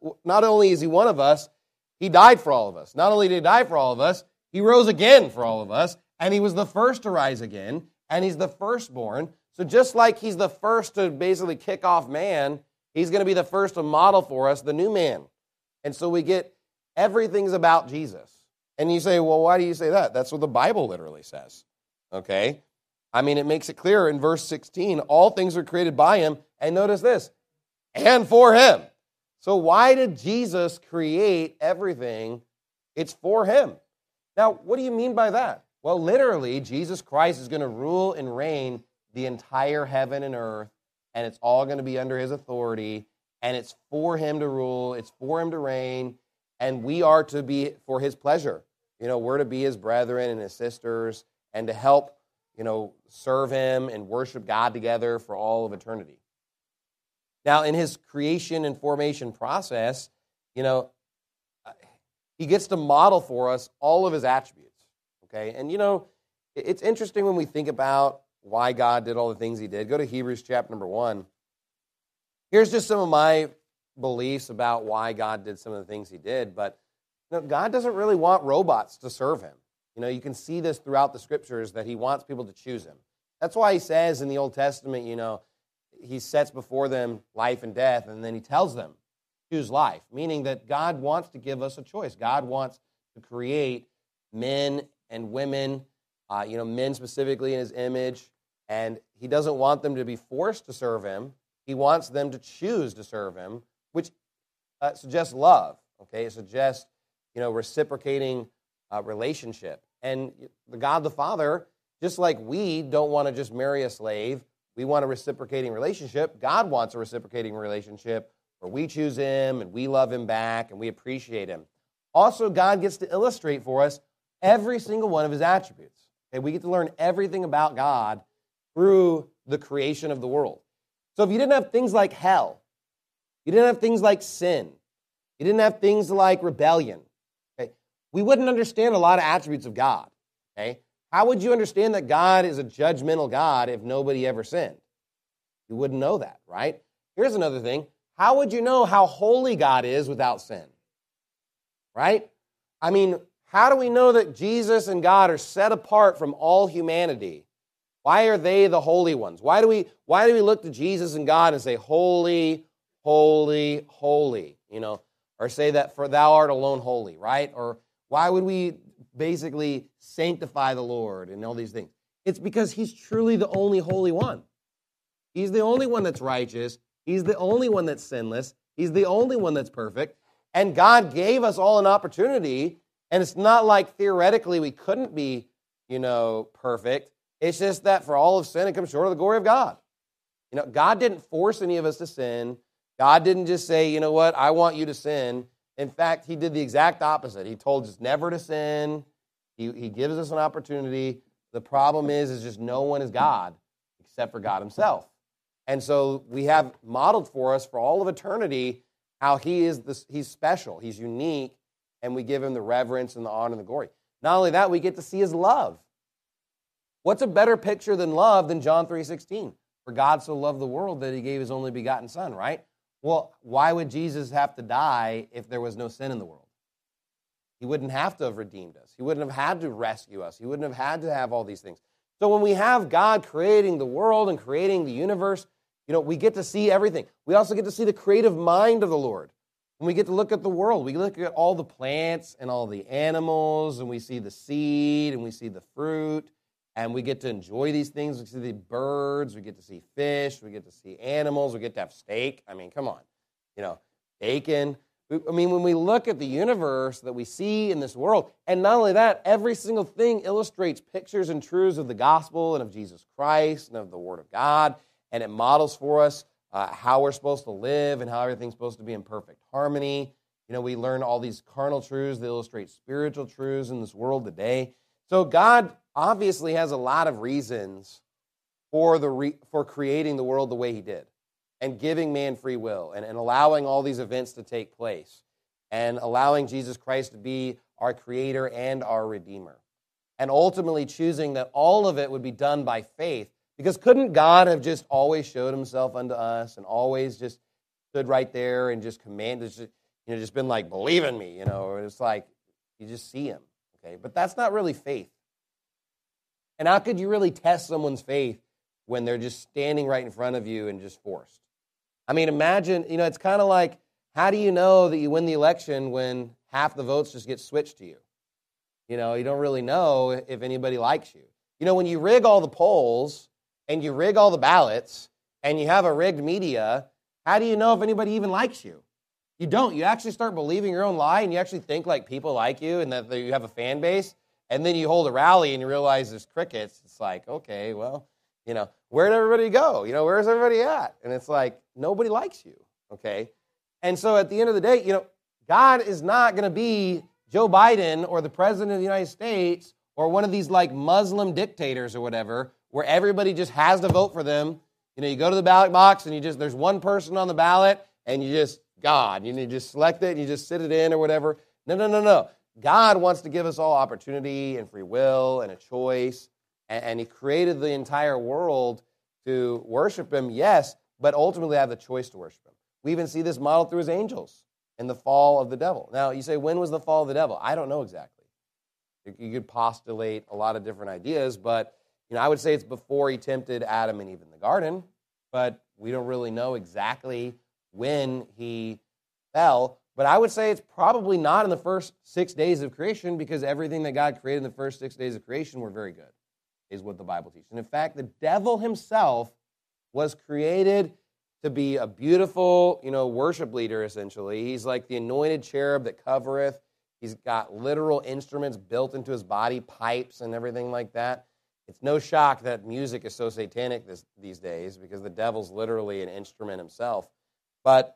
A: one of us, he died for all of us. Not only did he die for all of us, he rose again for all of us, and he was the first to rise again, and he's the firstborn. So just like he's the first to basically kick off man, he's going to be the first to model for us the new man. And so we get everything's about Jesus. And you say, well, why do you say that? That's what the Bible literally says. Okay? I mean, it makes it clear in verse 16, all things are created by him, and notice this, and for him. So why did Jesus create everything? It's for him. Now, what do you mean by that? Well, literally, Jesus Christ is going to rule and reign the entire heaven and earth, and it's all going to be under his authority, and it's for him to rule, it's for him to reign, and we are to be for his pleasure. We're to be his brethren and his sisters and to help, serve him and worship God together for all of eternity. Now, in his creation and formation process, he gets to model for us all of his attributes, okay? And, it's interesting when we think about why God did all the things he did. Go to Hebrews chapter number 1. Here's just some of my beliefs about why God did some of the things he did, but God doesn't really want robots to serve him. You can see this throughout the scriptures that he wants people to choose him. That's why he says in the Old Testament, he sets before them life and death, and then he tells them, choose life, meaning that God wants to give us a choice. God wants to create men and women, men specifically in his image, and he doesn't want them to be forced to serve him. He wants them to choose to serve him, which suggests love, okay? It suggests, reciprocating relationship. And the God the Father, just like we don't want to just marry a slave, we want a reciprocating relationship. God wants a reciprocating relationship where we choose him and we love him back and we appreciate him. Also, God gets to illustrate for us every single one of his attributes. Okay? We get to learn everything about God through the creation of the world. So if you didn't have things like hell, you didn't have things like sin, you didn't have things like rebellion, okay, we wouldn't understand a lot of attributes of God. Okay? How would you understand that God is a judgmental God if nobody ever sinned? You wouldn't know that, right? Here's another thing. How would you know how holy God is without sin? Right? I mean, how do we know that Jesus and God are set apart from all humanity? Why are they the holy ones? Why do we look to Jesus and God and say, holy, holy, holy? Or say that for thou art alone holy, right? Or why would we basically sanctify the Lord and all these things? It's because he's truly the only holy one. He's the only one that's righteous. He's the only one that's sinless. He's the only one that's perfect. And God gave us all an opportunity, and it's not like theoretically we couldn't be, perfect. It's just that for all of sin, it comes short of the glory of God. God didn't force any of us to sin. God didn't just say, you know what, I want you to sin. In fact, he did the exact opposite. He told us never to sin. He gives us an opportunity. The problem is just no one is God except for God himself. And so we have modeled for us for all of eternity how he's special, he's unique, and we give him the reverence and the honor and the glory. Not only that, we get to see his love. What's a better picture than love than John 3:16? For God so loved the world that he gave his only begotten son, right? Well, why would Jesus have to die if there was no sin in the world? He wouldn't have to have redeemed us. He wouldn't have had to rescue us. He wouldn't have had to have all these things. So when we have God creating the world and creating the universe, we get to see everything. We also get to see the creative mind of the Lord. When we get to look at the world, we look at all the plants and all the animals, and we see the seed, and we see the fruit, and we get to enjoy these things. We see the birds, we get to see fish, we get to see animals, we get to have steak. I mean, come on, bacon. I mean, when we look at the universe that we see in this world, and not only that, every single thing illustrates pictures and truths of the gospel and of Jesus Christ and of the Word of God, and it models for us how we're supposed to live and how everything's supposed to be in perfect harmony. We learn all these carnal truths that illustrate spiritual truths in this world today. So God obviously has a lot of reasons for creating the world the way he did and giving man free will and allowing all these events to take place and allowing Jesus Christ to be our creator and our redeemer and ultimately choosing that all of it would be done by faith. Because couldn't God have just always showed himself unto us and always just stood right there and just commanded, just been like, believe in me, it's like you just see him, okay? But that's not really faith. And how could you really test someone's faith when they're just standing right in front of you and just forced? I mean, imagine, it's kind of like, how do you know that you win the election when half the votes just get switched to you? You don't really know if anybody likes you. When you rig all the polls and you rig all the ballots, and you have a rigged media, how do you know if anybody even likes you? You don't. You actually start believing your own lie, and you actually think like people like you and that you have a fan base, and then you hold a rally and you realize there's crickets. It's like, okay, well, where'd everybody go? Where's everybody at? And it's like, nobody likes you. okay? And so at the end of the day, God is not going to be Joe Biden or the President of the United States or one of these like Muslim dictators or whatever, where everybody just has to vote for them. You go to the ballot box and there's one person on the ballot and you just select it and you just sit it in or whatever. No. God wants to give us all opportunity and free will and a choice. And he created the entire world to worship him, yes, but ultimately have the choice to worship him. We even see this modeled through his angels and the fall of the devil. Now, you say, when was the fall of the devil? I don't know exactly. You could postulate a lot of different ideas, but I would say it's before he tempted Adam and Eve in the garden, but we don't really know exactly when he fell. But I would say it's probably not in the first 6 days of creation, because everything that God created in the first 6 days of creation were very good, is what the Bible teaches. And in fact, the devil himself was created to be a beautiful, worship leader, essentially. He's like the anointed cherub that covereth. He's got literal instruments built into his body, pipes and everything like that. It's no shock that music is so satanic these days, because the devil's literally an instrument himself. But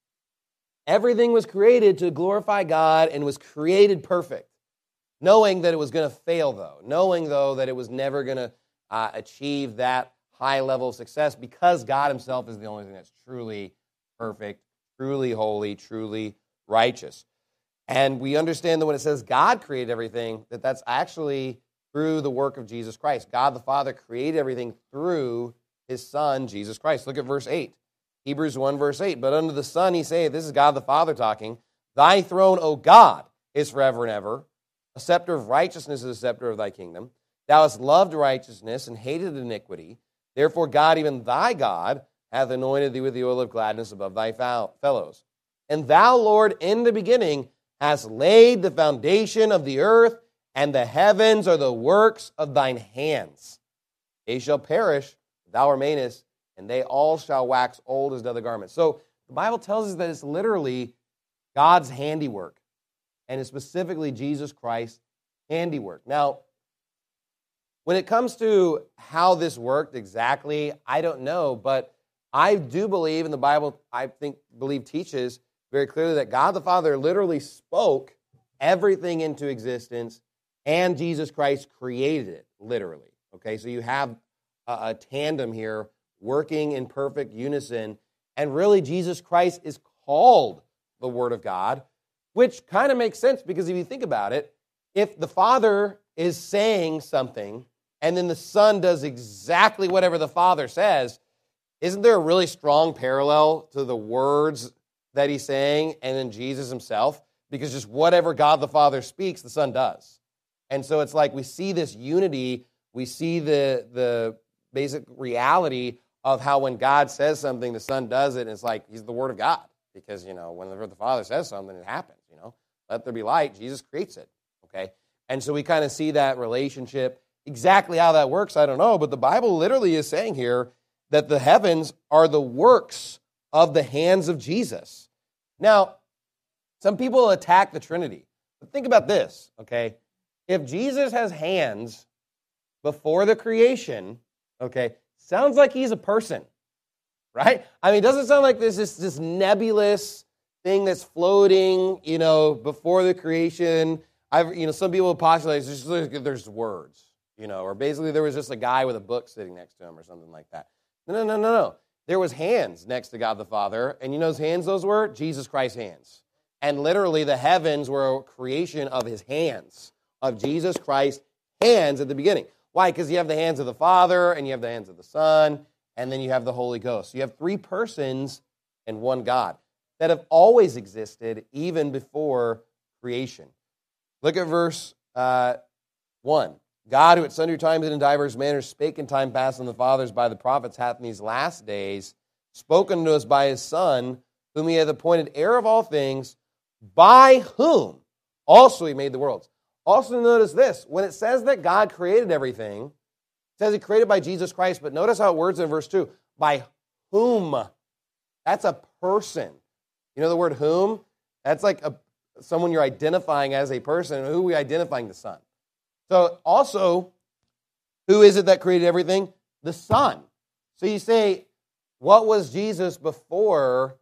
A: everything was created to glorify God and was created perfect, knowing that it was going to fail, though. Knowing, though, that it was never going to achieve that high level of success, because God himself is the only thing that's truly perfect, truly holy, truly righteous. And we understand that when it says God created everything, that's actually through the work of Jesus Christ. God the Father created everything through his Son, Jesus Christ. Look at verse 8. Hebrews 1, verse 8. But unto the Son he saith, this is God the Father talking, thy throne, O God, is forever and ever. A scepter of righteousness is a scepter of thy kingdom. Thou hast loved righteousness and hated iniquity. Therefore God, even thy God, hath anointed thee with the oil of gladness above thy fellows. And thou, Lord, in the beginning hast laid the foundation of the earth, and the heavens are the works of thine hands. They shall perish, but thou remainest, and they all shall wax old as doth a garment. So the Bible tells us that it's literally God's handiwork, and it's specifically Jesus Christ's handiwork. Now, when it comes to how this worked exactly, I don't know, but I do believe, and the Bible, believe teaches very clearly, that God the Father literally spoke everything into existence, and Jesus Christ created it, literally. Okay, so you have a tandem here working in perfect unison, and really Jesus Christ is called the Word of God, which kind of makes sense, because if you think about it, if the Father is saying something and then the Son does exactly whatever the Father says, isn't there a really strong parallel to the words that he's saying and then Jesus himself? Because just whatever God the Father speaks, the Son does. And so it's like we see this unity, we see the basic reality of how when God says something, the Son does it, and it's like he's the Word of God. Because, whenever the Father says something, it happens, Let there be light, Jesus creates it, okay? And so we kind of see that relationship. Exactly how that works, I don't know, but the Bible literally is saying here that the heavens are the works of the hands of Jesus. Now, some people attack the Trinity, but think about this, okay? If Jesus has hands before the creation, okay, sounds like he's a person, right? I mean, it doesn't sound like there's this nebulous thing that's floating, before the creation. Some people postulate there's words, or basically there was just a guy with a book sitting next to him or something like that. No. There was hands next to God the Father, and whose hands those were? Jesus Christ's hands. And literally the heavens were a creation of his hands, of Jesus Christ's hands at the beginning. Why? Because you have the hands of the Father, and you have the hands of the Son, and then you have the Holy Ghost. So you have three persons and one God that have always existed even before creation. Look at verse 1. God, who at sundry times and in divers manners spake in time past on the fathers by the prophets, hath in these last days spoken to us by his Son, whom he hath appointed heir of all things, by whom also he made the worlds. Also notice this, when it says that God created everything, it says he created by Jesus Christ, but notice how it words in verse 2, by whom. That's a person. The word whom? That's like someone you're identifying as a person. Who are we identifying? The Son. So also, who is it that created everything? The Son. So you say, what was Jesus before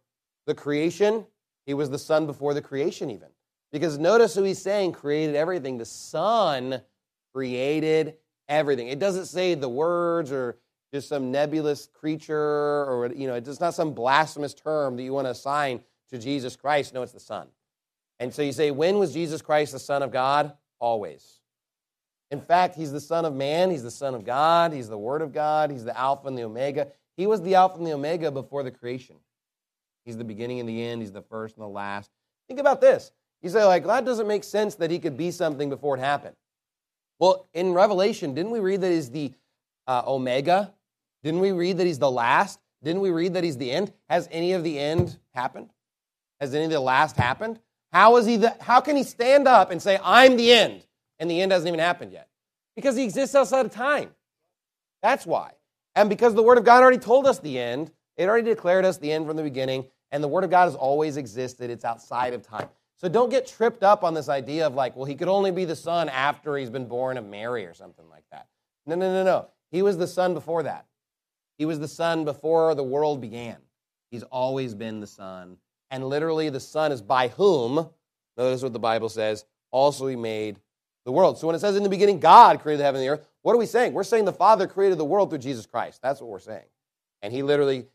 A: The creation, he was the Son before the creation even. Because notice who he's saying created everything. The Son created everything. It doesn't say the words or just some nebulous creature or, it's not some blasphemous term that you want to assign to Jesus Christ. No, it's the Son. And so you say, when was Jesus Christ the Son of God? Always. In fact, he's the Son of man. He's the Son of God. He's the Word of God. He's the Alpha and the Omega. He was the Alpha and the Omega before the creation. He's the beginning and the end. He's the first and the last. Think about this. You say, that doesn't make sense that he could be something before it happened. Well, in Revelation, didn't we read that he's the Omega? Didn't we read that he's the last? Didn't we read that he's the end? Has any of the end happened? Has any of the last happened? How can he stand up and say, I'm the end, and the end hasn't even happened yet? Because he exists outside of time. That's why. And because the Word of God already told us the end, it already declared us the end from the beginning, and the Word of God has always existed. It's outside of time. So don't get tripped up on this idea of he could only be the Son after he's been born of Mary or something like that. No. He was the Son before that. He was the Son before the world began. He's always been the Son. And literally the Son is by whom, notice what the Bible says, also he made the world. So when it says in the beginning, God created the heaven and the earth, what are we saying? We're saying the Father created the world through Jesus Christ. That's what we're saying. And he literally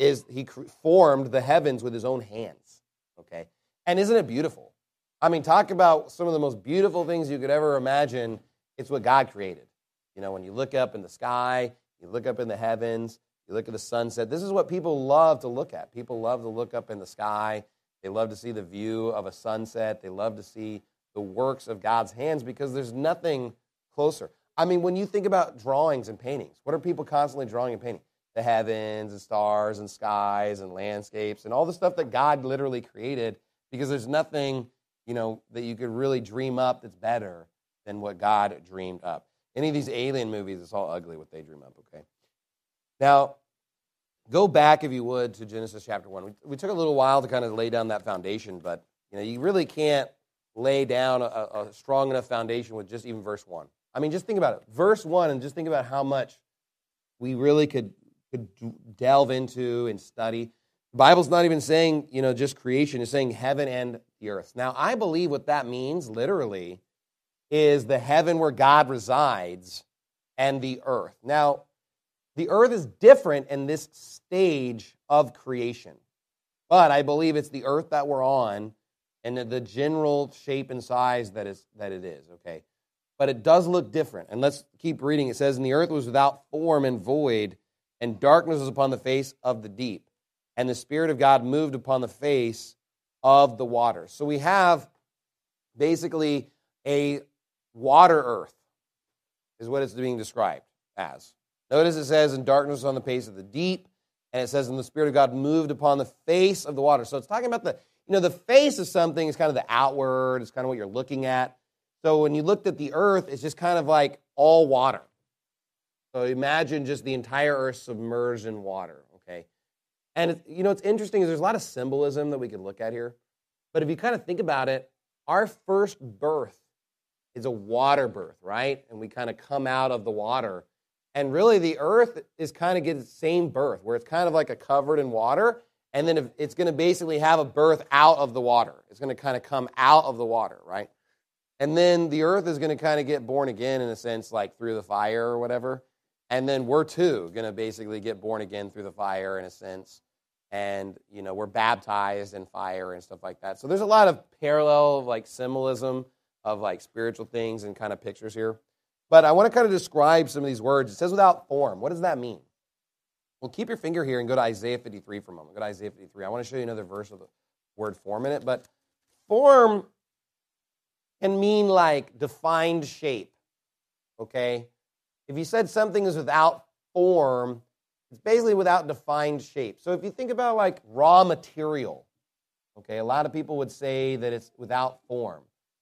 A: formed the heavens with his own hands. Okay? And isn't it beautiful? I mean, talk about some of the most beautiful things you could ever imagine. It's what God created. When you look up in the sky, you look up in the heavens, you look at the sunset. This is what people love to look at. People love to look up in the sky. They love to see the view of a sunset. They love to see the works of God's hands because there's nothing closer. I mean, when you think about drawings and paintings, what are people constantly drawing and painting? The heavens and stars and skies and landscapes and all the stuff that God literally created because there's nothing, that you could really dream up that's better than what God dreamed up. Any of these alien movies, it's all ugly what they dream up, okay? Now, go back, if you would, to Genesis chapter 1. We took a little while to kind of lay down that foundation, but you really can't lay down a strong enough foundation with just even verse 1. I mean, just think about it. Verse 1, and just think about how much we really could delve into and study. The Bible's not even saying, just creation. It's saying heaven and the earth. Now, I believe what that means, literally, is the heaven where God resides and the earth. Now, the earth is different in this stage of creation. But I believe it's the earth that we're on and the general shape and size that it is, okay? But it does look different. And let's keep reading. It says, and the earth was without form and void, and darkness was upon the face of the deep. And the Spirit of God moved upon the face of the waters. So we have basically a water earth is what it's being described as. Notice it says, and darkness was on the face of the deep, and it says, and the Spirit of God moved upon the face of the water. So it's talking about the face of something is kind of the outward, it's kind of what you're looking at. So when you looked at the earth, it's just kind of like all water. So imagine just the entire earth submerged in water, okay? And it's interesting is there's a lot of symbolism that we could look at here. But if you kind of think about it, our first birth is a water birth, right? And we kind of come out of the water. And really the earth is kind of getting the same birth, where it's kind of like a covered in water, and then it's going to basically have a birth out of the water. It's going to kind of come out of the water, right? And then the earth is going to kind of get born again in a sense, like through the fire or whatever. And then we're too going to basically get born again through the fire in a sense. And, we're baptized in fire and stuff like that. So there's a lot of parallel, symbolism of, spiritual things and kind of pictures here. But I want to kind of describe some of these words. It says without form. What does that mean? Well, keep your finger here and go to Isaiah 53 for a moment. Go to Isaiah 53. I want to show you another verse of the word form in it. But form can mean defined shape, okay? If you said something is without form, it's basically without defined shape. So if you think about raw material, okay, a lot of people would say that it's without form.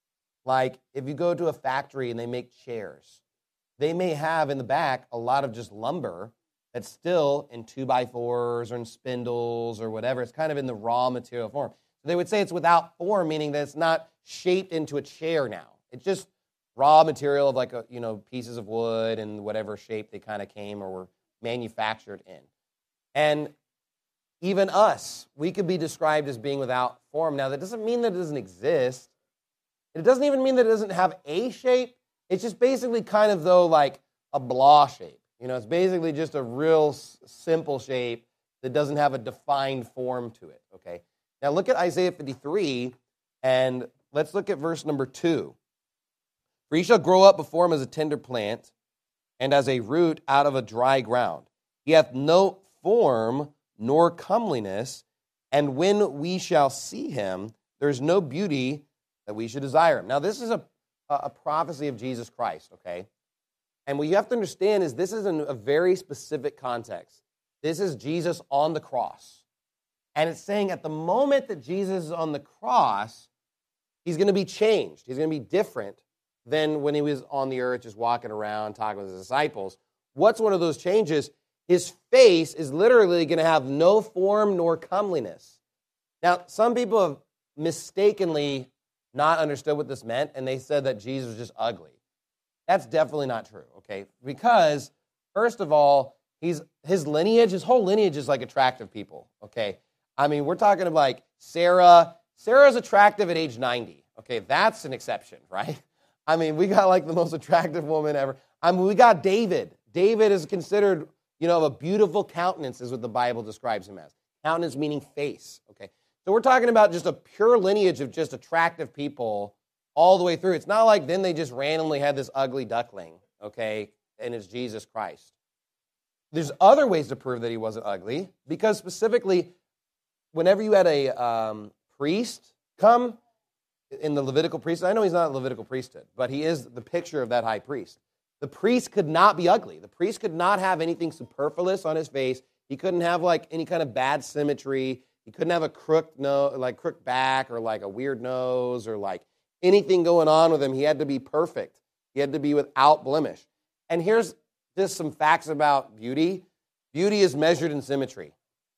A: If you go to a factory and they make chairs, they may have in the back a lot of just lumber that's still in 2x4s or in spindles or whatever. It's kind of in the raw material form. So they would say it's without form, meaning that it's not shaped into a chair now. It's just raw material of pieces of wood and whatever shape they kind of came or were manufactured in. And, even us, we could be described as being without form. Now, that doesn't mean that it doesn't exist. It doesn't even mean that it doesn't have a shape. It's just basically kind of, though, like a blah shape. It's basically just a real simple shape that doesn't have a defined form to it, okay? Now, look at Isaiah 53, and let's look at verse number 2. For he shall grow up before him as a tender plant, and as a root out of a dry ground. He hath no form nor comeliness, and when we shall see him, there is no beauty that we should desire him. Now, this is a prophecy of Jesus Christ, okay? And what you have to understand is this is in a very specific context. This is Jesus on the cross. And it's saying at the moment that Jesus is on the cross, he's going to be changed. He's going to be different than when he was on the earth just walking around talking with his disciples. What's one of those changes? His face is literally going to have no form nor comeliness. Now, some people have mistakenly not understood what this meant, and they said that Jesus was just ugly. That's definitely not true, okay? Because, first of all, his whole lineage is like attractive people, okay? I mean, we're talking about like Sarah. Sarah's attractive at age 90, okay? That's an exception, right? I mean, we got like the most attractive woman ever. I mean, we got David. David is considered, a beautiful countenance is what the Bible describes him as. Countenance meaning face, okay? So we're talking about just a pure lineage of just attractive people all the way through. It's not like then they just randomly had this ugly duckling, okay, and it's Jesus Christ. There's other ways to prove that he wasn't ugly, because specifically, whenever you had a priest come in the Levitical priesthood, I know he's not a Levitical priesthood, but he is the picture of that high priest. The priest could not be ugly. The priest could not have anything superfluous on his face. He couldn't have like any kind of bad symmetry. He couldn't have a crooked nose, like crooked back, or like a weird nose, or like anything going on with him. He had to be perfect. He had to be without blemish. And here's just some facts about beauty. Beauty is measured in symmetry.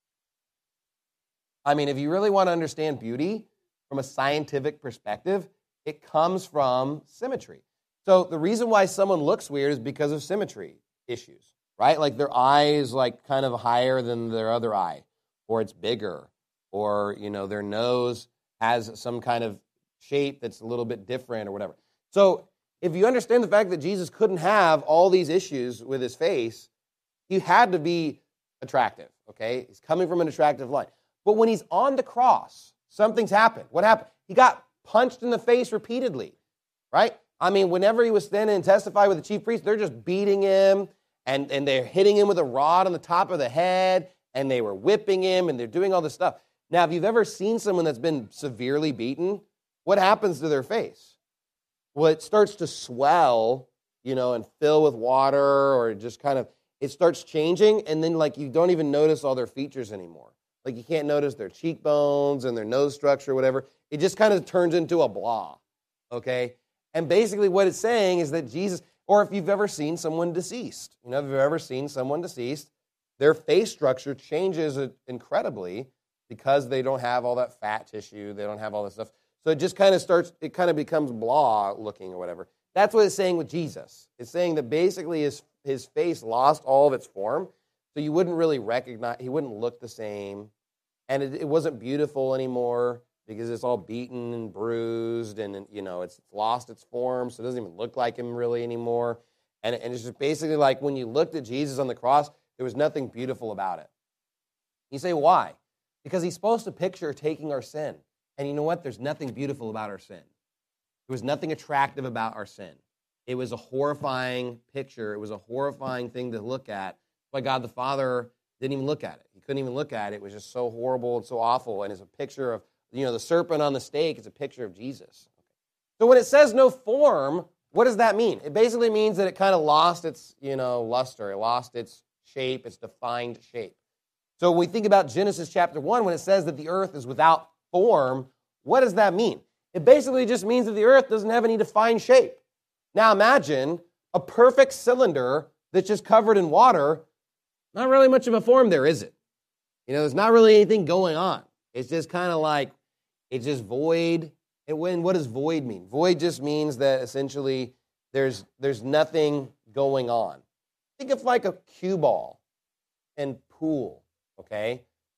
A: I mean, if you really want to understand beauty from a scientific perspective, it comes from symmetry. So the reason why someone looks weird is because of symmetry issues, right? Like their eye is like kind of higher than their other eye, or it's bigger, or, their nose has some kind of shape that's a little bit different or whatever. So if you understand the fact that Jesus couldn't have all these issues with his face, he had to be attractive, okay? He's coming from an attractive line. But when he's on the cross, something's happened. What happened? He got punched in the face repeatedly, right? I mean, whenever he was standing and testifying with the chief priest, they're just beating him, and they're hitting him with a rod on the top of the head, and they were whipping him, and they're doing all this stuff. Now, if you've ever seen someone that's been severely beaten, what happens to their face? Well, it starts to swell, and fill with water, or just kind of, it starts changing, and then, like, you don't even notice all their features anymore. Like, you can't notice their cheekbones and their nose structure, whatever. It just kind of turns into a blah, okay? And basically what it's saying is that Jesus, or if you've ever seen someone deceased, if you've ever seen someone deceased, their face structure changes incredibly because they don't have all that fat tissue, they don't have all this stuff. So it just kind of becomes blah looking or whatever. That's what it's saying with Jesus. It's saying that basically his face lost all of its form, so you wouldn't really recognize, he wouldn't look the same, and it wasn't beautiful anymore because it's all beaten and bruised, and it's lost its form, so it doesn't even look like him really anymore. And it's just basically like when you looked at Jesus on the cross, there was nothing beautiful about it. You say, why? Because he's supposed to picture taking our sin. And you know what? There's nothing beautiful about our sin. There was nothing attractive about our sin. It was a horrifying picture. It was a horrifying thing to look at. That's why God the Father didn't even look at it. He couldn't even look at it. It was just so horrible and so awful. And it's a picture of, the serpent on the stake is a picture of Jesus. So when it says no form, what does that mean? It basically means that it kind of lost its, luster. It lost its shape, its defined shape. So when we think about Genesis chapter 1, when it says that the earth is without form, what does that mean? It basically just means that the earth doesn't have any defined shape. Now imagine a perfect cylinder that's just covered in water. Not really much of a form there, is it? There's not really anything going on. It's just kind of like, it's just void. And what does void mean? Void just means that essentially there's nothing going on. Think of like a cue ball and pool, okay?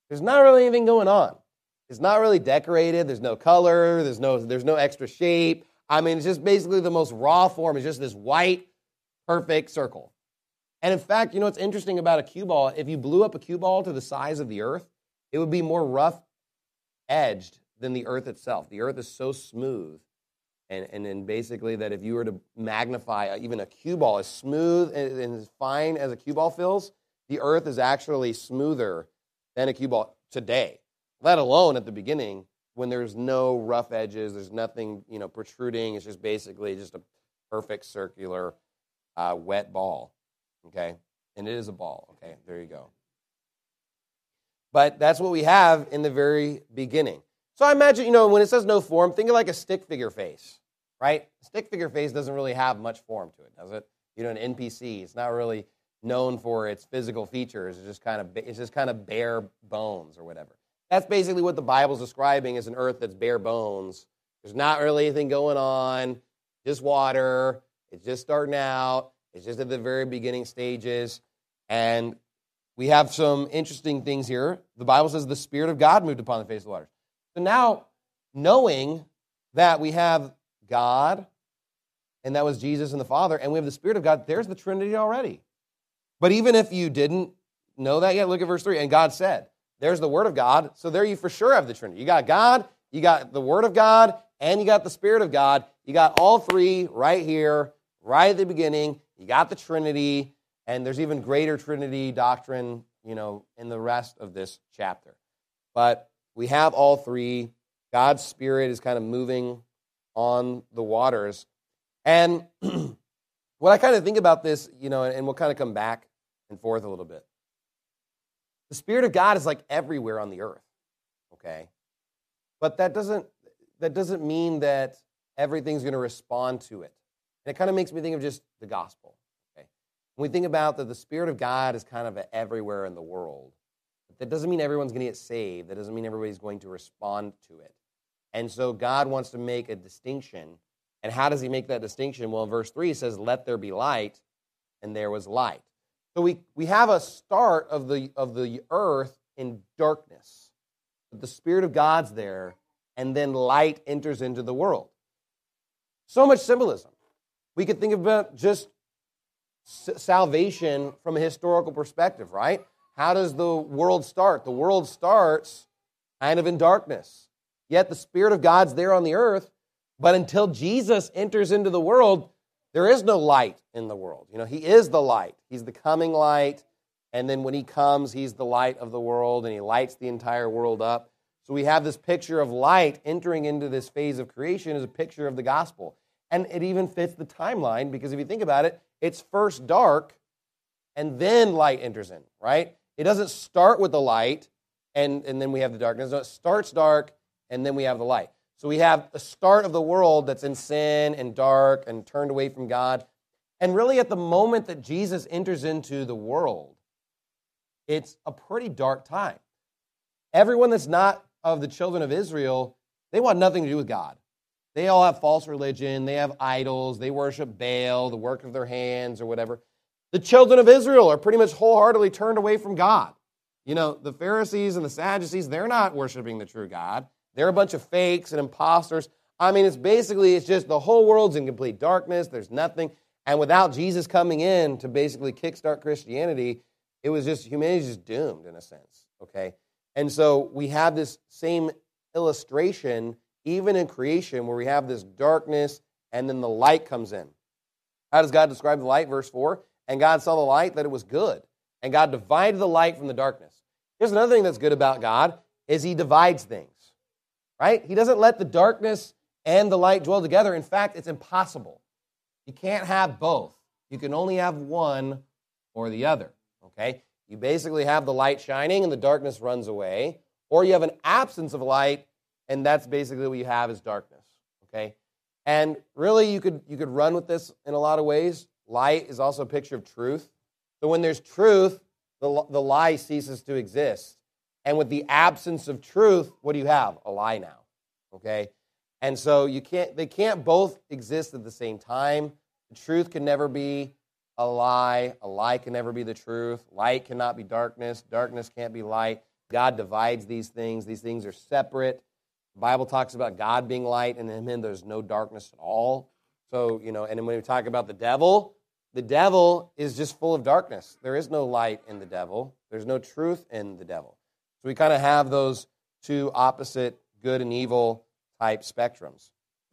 A: There's not really anything going on. It's not really decorated. There's no color. There's no extra shape. I mean, it's just basically the most raw form. It's just this white, perfect circle. And in fact, you know what's interesting about a cue ball? If you blew up a cue ball to the size of the earth, it would be more rough-edged than the earth itself. The earth is so smooth. And then basically that if you were to magnify even a cue ball, as smooth and as fine as a cue ball feels, the earth is actually smoother than a cue ball today, let alone at the beginning when there's no rough edges, there's nothing, protruding. It's just basically just a perfect circular wet ball, okay? And it is a ball, okay? There you go. But that's what we have in the very beginning. So I imagine, when it says no form, think of like a stick figure face, right? A stick figure face doesn't really have much form to it, does it? An NPC, it's not really known for its physical features. It's just kind of bare bones or whatever. That's basically what the Bible's describing as an earth that's bare bones. There's not really anything going on, just water. It's just starting out. It's just at the very beginning stages. And we have some interesting things here. The Bible says the Spirit of God moved upon the face of the waters. So now, knowing that we have God, and that was Jesus and the Father, and we have the Spirit of God, there's the Trinity already. But even if you didn't know that yet, look at verse 3. And God said, there's the Word of God, so there you for sure have the Trinity. You got God, you got the Word of God, and you got the Spirit of God. You got all three right here, right at the beginning. You got the Trinity, and there's even greater Trinity doctrine, in the rest of this chapter. But we have all three. God's Spirit is kind of moving on the waters. And what I kind of think about this, and we'll kind of come back and forth a little bit. The Spirit of God is like everywhere on the earth, okay? But that doesn't mean that everything's going to respond to it. And it kind of makes me think of just the gospel, okay? When we think about that the Spirit of God is kind of everywhere in the world, that doesn't mean everyone's going to get saved. That doesn't mean everybody's going to respond to it. And so God wants to make a distinction. And how does he make that distinction? Well, in verse 3, he says, let there be light, and there was light. So we have a start of the earth in darkness. But the Spirit of God's there, and then light enters into the world. So much symbolism. We could think about just salvation from a historical perspective, right? How does the world start? The world starts kind of in darkness. Yet the Spirit of God's there on the earth, but until Jesus enters into the world, there is no light in the world. He is the light. He's the coming light. And then when he comes, he's the light of the world, and he lights the entire world up. So we have this picture of light entering into this phase of creation as a picture of the gospel. And it even fits the timeline, because if you think about it, it's first dark, and then light enters in, right? It doesn't start with the light, and then we have the darkness. No, it starts dark, and then we have the light. So we have the start of the world that's in sin and dark and turned away from God. And really at the moment that Jesus enters into the world, it's a pretty dark time. Everyone that's not of the children of Israel, they want nothing to do with God. They all have false religion. They have idols. They worship Baal, the work of their hands or whatever. The children of Israel are pretty much wholeheartedly turned away from God. The Pharisees and the Sadducees, they're not worshiping the true God. They're a bunch of fakes and imposters. I mean, it's just the whole world's in complete darkness. There's nothing. And without Jesus coming in to basically kickstart Christianity, it was just, humanity's just doomed in a sense, okay? And so we have this same illustration even in creation where we have this darkness and then the light comes in. How does God describe the light? Verse 4, and God saw the light that it was good. And God divided the light from the darkness. Here's another thing that's good about God is he divides things. Right? He doesn't let the darkness and the light dwell together. In fact, it's impossible. You can't have both. You can only have one or the other. Okay? You basically have the light shining and the darkness runs away, or you have an absence of light, and that's basically what you have is darkness. Okay? And really, you could run with this in a lot of ways. Light is also a picture of truth. So when there's truth, the lie ceases to exist. And with the absence of truth, what do you have? A lie now, okay? And so they can't both exist at the same time. The truth can never be a lie can never be the truth. Light cannot be darkness. Darkness can't be light. God divides these things. These things are separate. The Bible talks about God being light, and in him there's no darkness at all. So, and then when we talk about the devil is just full of darkness. There is no light in the devil. There's no truth in the devil. So we kind of have those two opposite good and evil type spectrums.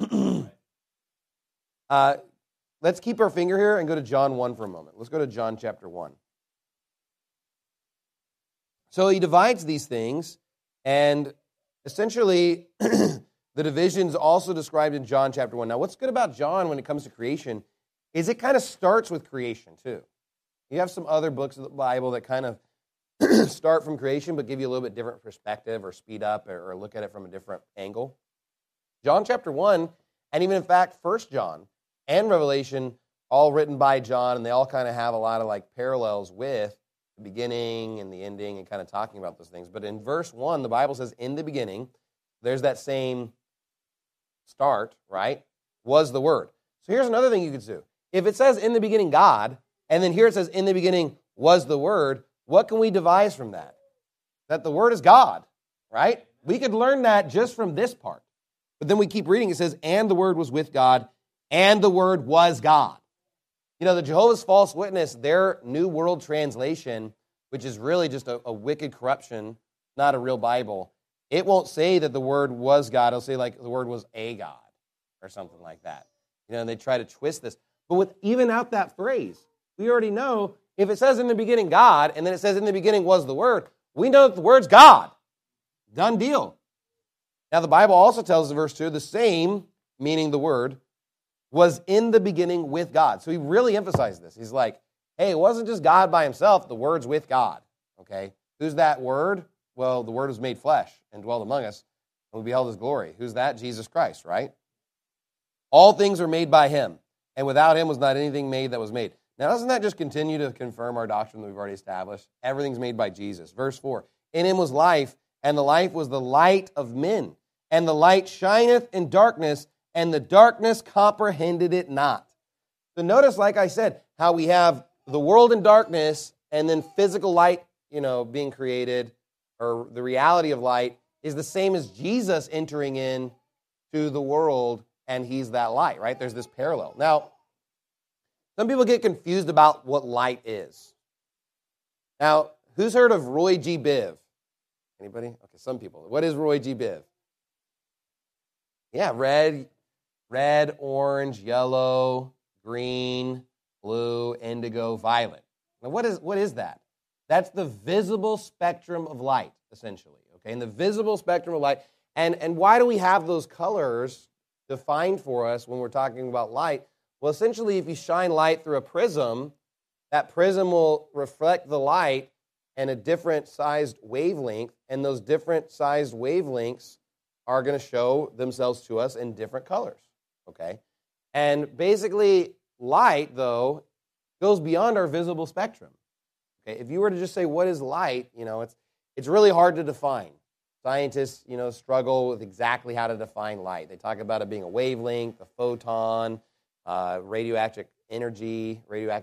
A: Let's keep our finger here and go to John 1 for a moment. Let's go to John chapter 1. So he divides these things, and essentially the division's also described in John chapter 1. Now, what's good about John when it comes to creation is it kind of starts with creation, too. You have some other books of the Bible that kind of start from creation but give you a little bit different perspective or speed up or look at it from a different angle. John chapter 1, and even in fact 1 John and Revelation, all written by John, and they all kind of have a lot of like parallels with the beginning and the ending and kind of talking about those things. But in verse 1, the Bible says, in the beginning, there's that same start, right, was the Word. So here's another thing you could do. If it says in the beginning God, and then here it says in the beginning was the Word, what can we devise from that? That the Word is God, right? We could learn that just from this part. But then we keep reading, it says, and the Word was with God, and the Word was God. The Jehovah's False Witness, their New World Translation, which is really just a wicked corruption, not a real Bible, it won't say that the Word was God. It'll say like the Word was a God or something like that. And they try to twist this. But even out that phrase, we already know if it says in the beginning God, and then it says in the beginning was the Word, we know that the Word's God. Done deal. Now the Bible also tells us in verse 2, the same, meaning the Word, was in the beginning with God. So he really emphasized this. He's like, hey, it wasn't just God by himself. The Word's with God. Okay? Who's that Word? Well, the Word was made flesh and dwelled among us, and we beheld his glory. Who's that? Jesus Christ, right? All things are made by him, and without him was not anything made that was made. Now, doesn't that just continue to confirm our doctrine that we've already established? Everything's made by Jesus. Verse 4, in him was life, and the life was the light of men. And the light shineth in darkness, and the darkness comprehended it not. So notice, like I said, how we have the world in darkness, and then physical light, being created, or the reality of light, is the same as Jesus entering in to the world, and he's that light, right? There's this parallel. Now, some people get confused about what light is. Now, who's heard of Roy G. Biv? Anybody? Okay, some people. What is Roy G. Biv? Yeah, red, orange, yellow, green, blue, indigo, violet. Now, what is that? That's the visible spectrum of light, essentially. Okay, and the visible spectrum of light. And why do we have those colors defined for us when we're talking about light? Well, essentially, if you shine light through a prism, that prism will reflect the light in a different sized wavelength, and those different sized wavelengths are going to show themselves to us in different colors, okay? And basically, light, though, goes beyond our visible spectrum. Okay, if you were to just say, what is light, it's really hard to define. Scientists, struggle with exactly how to define light. They talk about it being a wavelength, a photon, radioactive energy,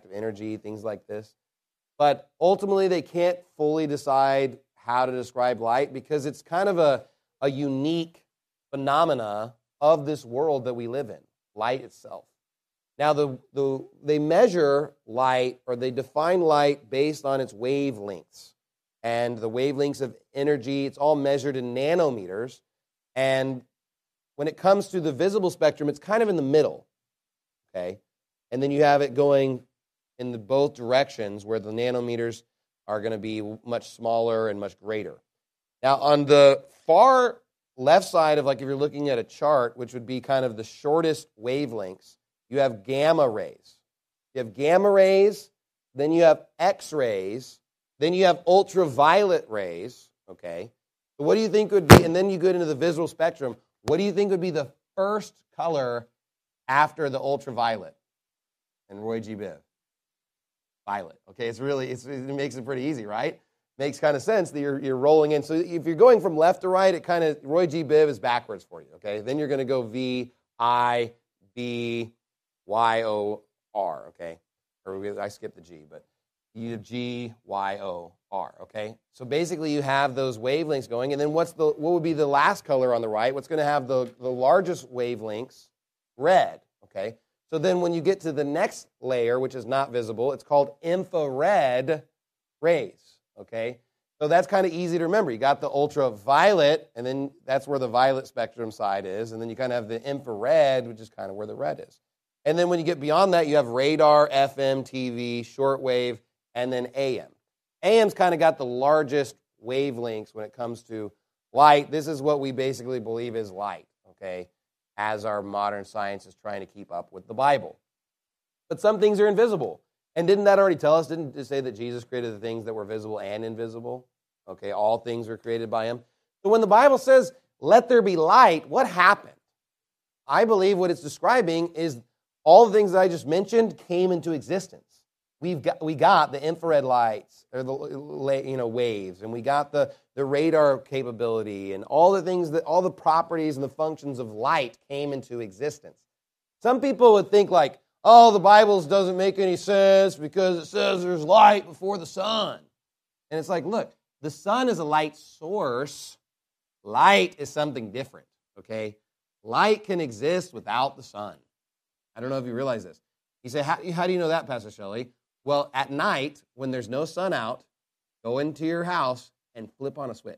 A: things like this. But ultimately, they can't fully decide how to describe light because it's kind of a unique phenomena of this world that we live in, light itself. Now, they measure light, or they define light based on its wavelengths. And the wavelengths of energy, it's all measured in nanometers. And when it comes to the visible spectrum, it's kind of in the middle, okay? And then you have it going in both directions where the nanometers are going to be much smaller and much greater. Now, on the far left side of, like, if you're looking at a chart, which would be kind of the shortest wavelengths, you have gamma rays. You have gamma rays, then you have X-rays, then you have ultraviolet rays, okay? So what do you think would be, and then you go into the visual spectrum, what do you think would be the first color after the ultraviolet? And Roy G. Biv. Violet, okay? It makes it pretty easy, right? Makes kind of sense that you're rolling in. So if you're going from left to right, it kind of, Roy G. Biv is backwards for you, okay? Then you're going to go V, I, B, Y, O, R, okay? Or I skipped the G, but You have GYOR, okay? So basically you have those wavelengths going, and then what would be the last color on the right? What's going to have the largest wavelengths? Red, okay? So then when you get to the next layer, which is not visible, it's called infrared rays, okay? So that's kind of easy to remember. You got the ultraviolet, and then that's where the violet spectrum side is, and then you kind of have the infrared, which is kind of where the red is. And then when you get beyond that, you have radar, FM, TV, shortwave, and then AM. AM's kind of got the largest wavelengths when it comes to light. This is what we basically believe is light, okay, as our modern science is trying to keep up with the Bible. But some things are invisible. And didn't that already tell us? Didn't it say that Jesus created the things that were visible and invisible? Okay, all things were created by him. So when the Bible says, let there be light, what happened? I believe what it's describing is all the things that I just mentioned came into existence. We got the infrared lights, or the waves, and we got the radar capability, and all the things all the properties and the functions of light came into existence. Some people would think like, oh, the Bible doesn't make any sense because it says there's light before the sun. And it's like, look, the sun is a light source. Light is something different, okay? Light can exist without the sun. I don't know if you realize this. You say, how do you know that, Pastor Shelley? Well, at night, when there's no sun out, go into your house and flip on a switch.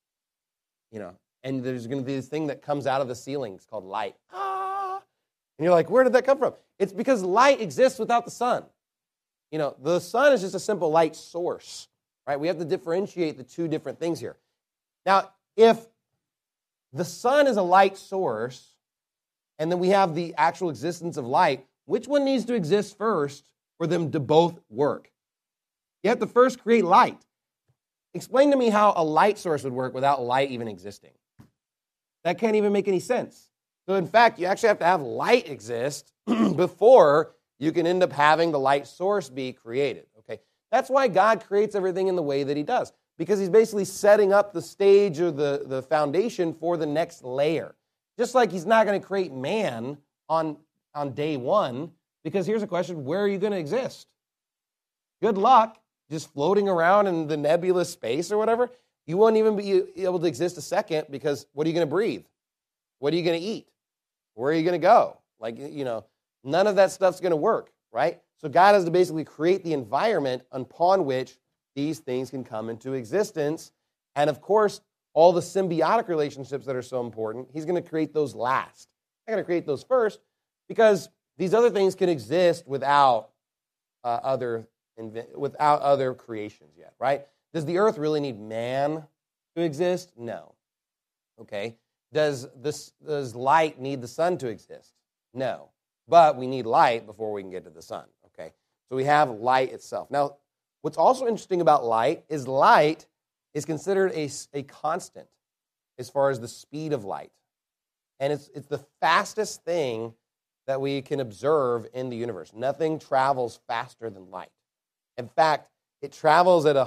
A: And there's going to be this thing that comes out of the ceiling. It's called light. And you're like, where did that come from? It's because light exists without the sun. The sun is just a simple light source, right? We have to differentiate the two different things here. Now, if the sun is a light source, and then we have the actual existence of light, which one needs to exist first for them to both work? You have to first create light. Explain to me how a light source would work without light even existing. That can't even make any sense. So in fact, you actually have to have light exist before you can end up having the light source be created. Okay, that's why God creates everything in the way that he does, because he's basically setting up the stage or the foundation for the next layer. Just like he's not going to create man on day one, because here's a question, where are you going to exist? Good luck just floating around in the nebulous space or whatever. You won't even be able to exist a second, because what are you going to breathe? What are you going to eat? Where are you going to go? None of that stuff's going to work, right? So God has to basically create the environment upon which these things can come into existence. And of course, all the symbiotic relationships that are so important, he's going to create those last. I'm going to create those first, because these other things can exist without other creations yet, right? Does the earth really need man to exist? No. Okay. Does light need the sun to exist? No. But we need light before we can get to the sun. Okay. So we have light itself. Now, what's also interesting about light is considered a constant as far as the speed of light. And it's the fastest thing that we can observe in the universe. Nothing travels faster than light. In fact, it travels at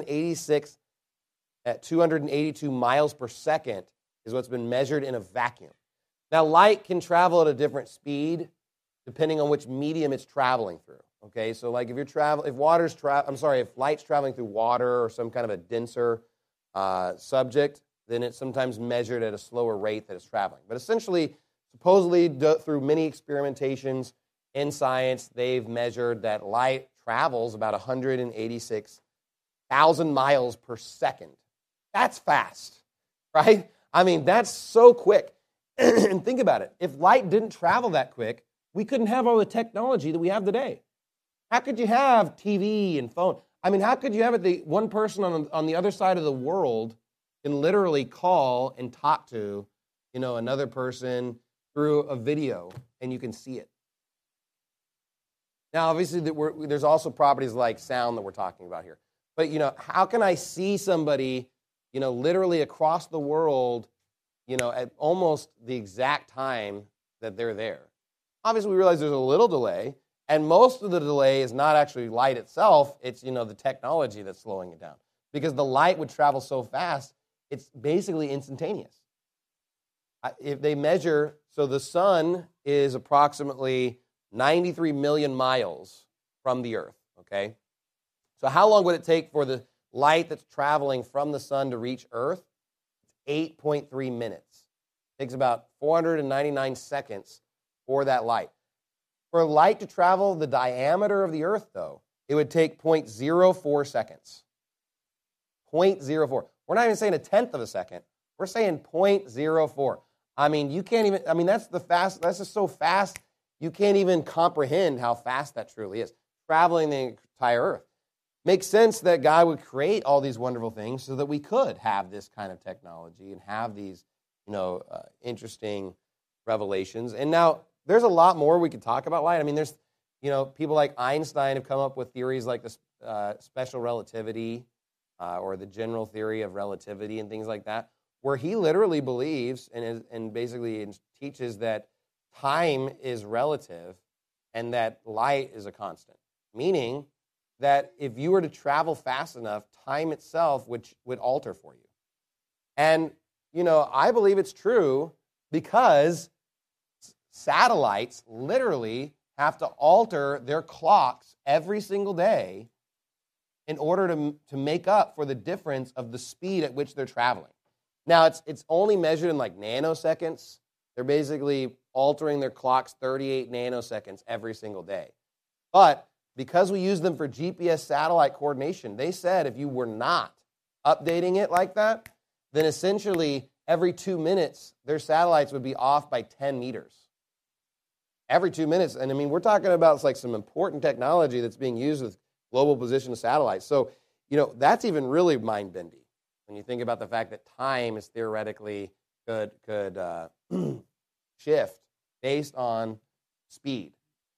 A: 282 miles per second is what's been measured in a vacuum. Now, light can travel at a different speed depending on which medium it's traveling through. Okay, so like if light's traveling through water or some kind of a denser subject, then it's sometimes measured at a slower rate that it's traveling. But essentially, supposedly through many experimentations in science, they've measured that light travels about 186,000 miles per second. That's fast, right? I mean, that's so quick. And think about it. If light didn't travel that quick, we couldn't have all the technology that we have today. How could you have TV and phone? I mean, how could you have it that one person on the other side of the world can literally call and talk to, another person through a video, and you can see it? Now, obviously, there's also properties like sound that we're talking about here. But, how can I see somebody, literally across the world, at almost the exact time that they're there? Obviously, we realize there's a little delay, and most of the delay is not actually light itself. It's, the technology that's slowing it down. Because the light would travel so fast, it's basically instantaneous. If they measure, so the sun is approximately 93 million miles from the earth, okay? So how long would it take for the light that's traveling from the sun to reach Earth? It's 8.3 minutes. It takes about 499 seconds for that light. For light to travel the diameter of the Earth, though, it would take 0.04 seconds. 0.04. We're not even saying a tenth of a second. We're saying 0.04. I mean, you can't even, I mean, that's just so fast, you can't even comprehend how fast that truly is, traveling the entire Earth. Makes sense that God would create all these wonderful things so that we could have this kind of technology and have these, interesting revelations. And now, there's a lot more we could talk about light. I mean, there's, people like Einstein have come up with theories like the special relativity or the general theory of relativity and things like that, where he literally believes and basically teaches that time is relative and that light is a constant, meaning that if you were to travel fast enough, time itself would alter for you. And, I believe it's true because satellites literally have to alter their clocks every single day in order to make up for the difference of the speed at which they're traveling. Now, it's only measured in like nanoseconds. They're basically altering their clocks 38 nanoseconds every single day. But because we use them for GPS satellite coordination, they said if you were not updating it like that, then essentially every 2 minutes, their satellites would be off by 10 meters. Every 2 minutes. And I mean, we're talking about like some important technology that's being used with global position satellites. So, that's even really mind-bending when you think about the fact that time is theoretically could shift based on speed.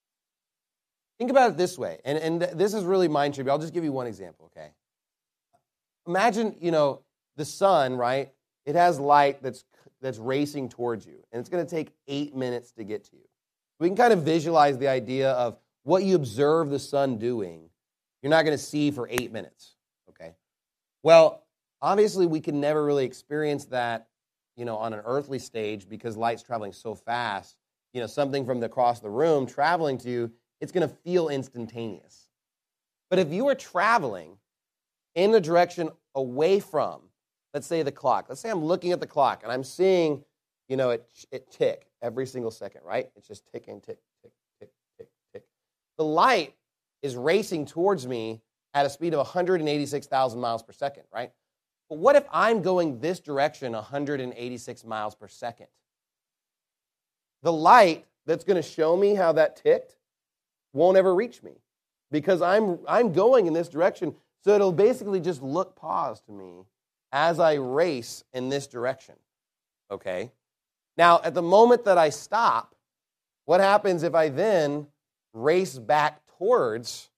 A: Think about it this way, and this is really mind-trippy. I'll just give you one example, okay? Imagine, the sun, right? It has light that's racing towards you, and it's going to take 8 minutes to get to you. We can kind of visualize the idea of what you observe the sun doing. You're not going to see for 8 minutes, okay? Well, obviously, we can never really experience that, on an earthly stage because light's traveling so fast. Something from across the room traveling to you, it's going to feel instantaneous. But if you were traveling in the direction away from, let's say, the clock. Let's say I'm looking at the clock and I'm seeing, it tick every single second, right? It's just ticking, tick, tick, tick, tick, tick. The light is racing towards me at a speed of 186,000 miles per second, right? But what if I'm going this direction 186 miles per second? The light that's going to show me how that ticked won't ever reach me because I'm going in this direction. So it'll basically just look pause to me as I race in this direction, okay? Now, at the moment that I stop, what happens if I then race back towards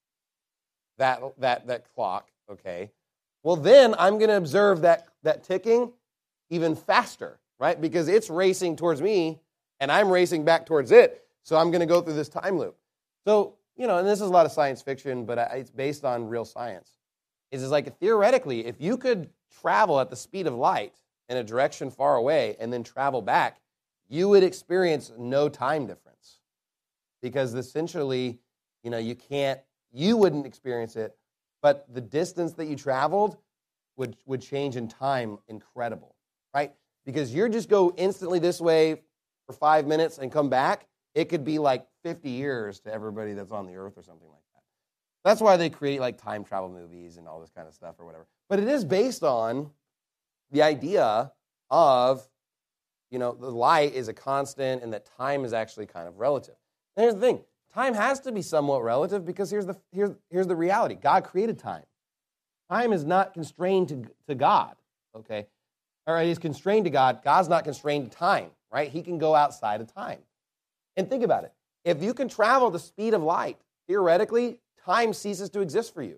A: that clock, okay? Well, then I'm going to observe that ticking even faster, right? Because it's racing towards me, and I'm racing back towards it, so I'm going to go through this time loop. So, and this is a lot of science fiction, but it's based on real science. It's like theoretically, if you could travel at the speed of light in a direction far away and then travel back, you would experience no time difference. Because essentially, you wouldn't experience it, but the distance that you traveled would change in time incredible, right? Because you just go instantly this way for 5 minutes and come back, it could be like 50 years to everybody that's on the earth or something like that. That's why they create like time travel movies and all this kind of stuff or whatever. But it is based on the idea of, the light is a constant and that time is actually kind of relative. And here's the thing. Time has to be somewhat relative because here's the reality. God created time. Time is not constrained to God, okay? Or it is constrained to God. God's not constrained to time, right? He can go outside of time. And think about it. If you can travel the speed of light, theoretically, time ceases to exist for you.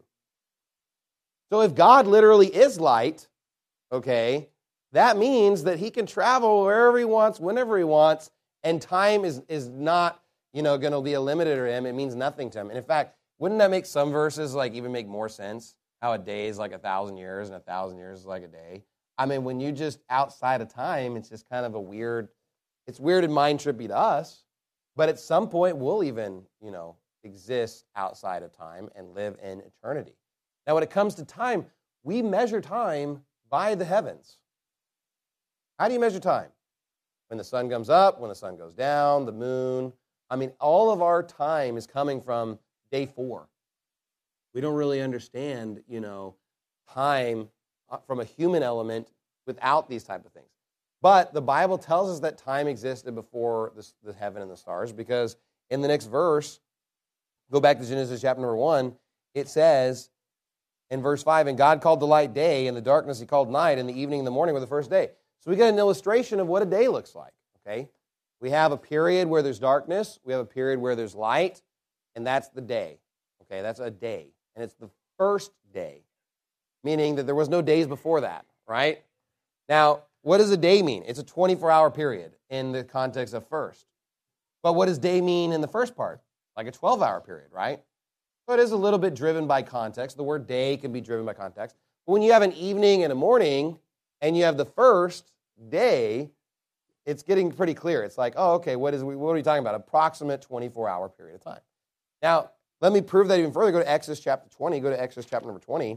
A: So if God literally is light, okay, that means that he can travel wherever he wants, whenever he wants, and time is not going to be limited to him. It means nothing to him. And in fact, wouldn't that make some verses even make more sense? How a day is like 1,000 years and 1,000 years is like a day. I mean, when you just outside of time, it's just kind of it's weird and mind-trippy to us, but at some point we'll even, exist outside of time and live in eternity. Now, when it comes to time, we measure time by the heavens. How do you measure time? When the sun comes up, when the sun goes down, the moon. I mean, all of our time is coming from day 4. We don't really understand, time from a human element without these type of things. But the Bible tells us that time existed before the heaven and the stars, because in the next verse, go back to Genesis chapter number 1, it says in verse 5, and God called the light day, and the darkness he called night, and the evening and the morning were the first day. So we get an illustration of what a day looks like, okay? We have a period where there's darkness, we have a period where there's light, and that's the day, okay? That's a day, and it's the first day, meaning that there was no days before that, right? Now, what does a day mean? It's a 24-hour period in the context of first. But what does day mean in the first part? Like a 12-hour period, right? So it is a little bit driven by context. The word day can be driven by context. But when you have an evening and a morning, and you have the first day, it's getting pretty clear. It's like, oh, okay, what are we talking about? Approximate 24-hour period of time. Now, let me prove that even further. Go to Exodus chapter 20. Go to Exodus chapter number 20.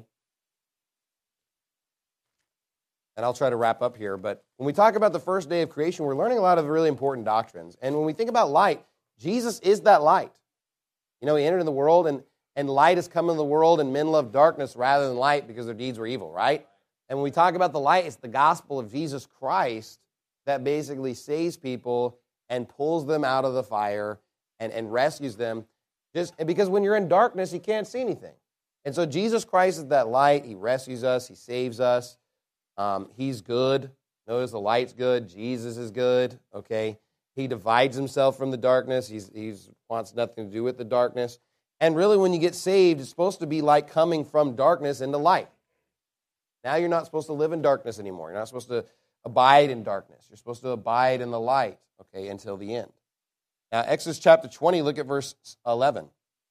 A: And I'll try to wrap up here. But when we talk about the first day of creation, we're learning a lot of really important doctrines. And when we think about light, Jesus is that light. He entered in the world, and light has come into the world, and men love darkness rather than light because their deeds were evil, right? And when we talk about the light, it's the gospel of Jesus Christ that basically saves people and pulls them out of the fire and rescues them. Just because when you're in darkness, you can't see anything. And so Jesus Christ is that light. He rescues us. He saves us. He's good. Notice the light's good. Jesus is good. Okay, he divides himself from the darkness. He wants nothing to do with the darkness. And really, when you get saved, it's supposed to be like coming from darkness into light. Now you're not supposed to live in darkness anymore. You're not supposed to abide in darkness. You're supposed to abide in the light, okay, until the end. Now, Exodus chapter 20, look at verse 11.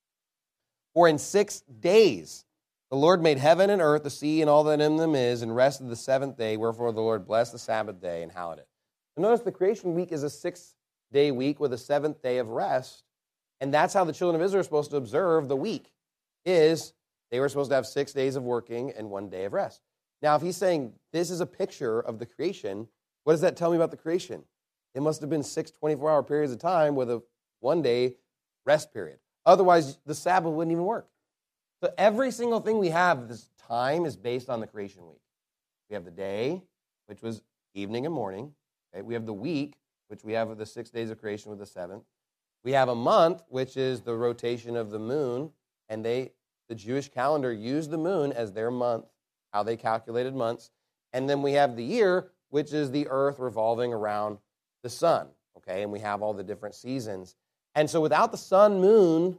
A: For in 6 days the Lord made heaven and earth, the sea, and all that in them is, and rested the seventh day, wherefore the Lord blessed the Sabbath day and hallowed it. And notice the creation week is a 6-day week with a seventh day of rest, and that's how the children of Israel are supposed to observe the week, is they were supposed to have 6 days of working and 1 day of rest. Now, if he's saying this is a picture of the creation, what does that tell me about the creation? It must have been 6 24-hour periods of time with a 1-day rest period. Otherwise, the Sabbath wouldn't even work. So every single thing we have this time is based on the creation week. We have the day, which was evening and morning. Okay? We have the week, which we have the 6 days of creation with the seventh. We have a month, which is the rotation of the moon, and the Jewish calendar used the moon as their month, how they calculated months. And then we have the year, which is the earth revolving around the sun, okay? And we have all the different seasons. And so without the sun, moon,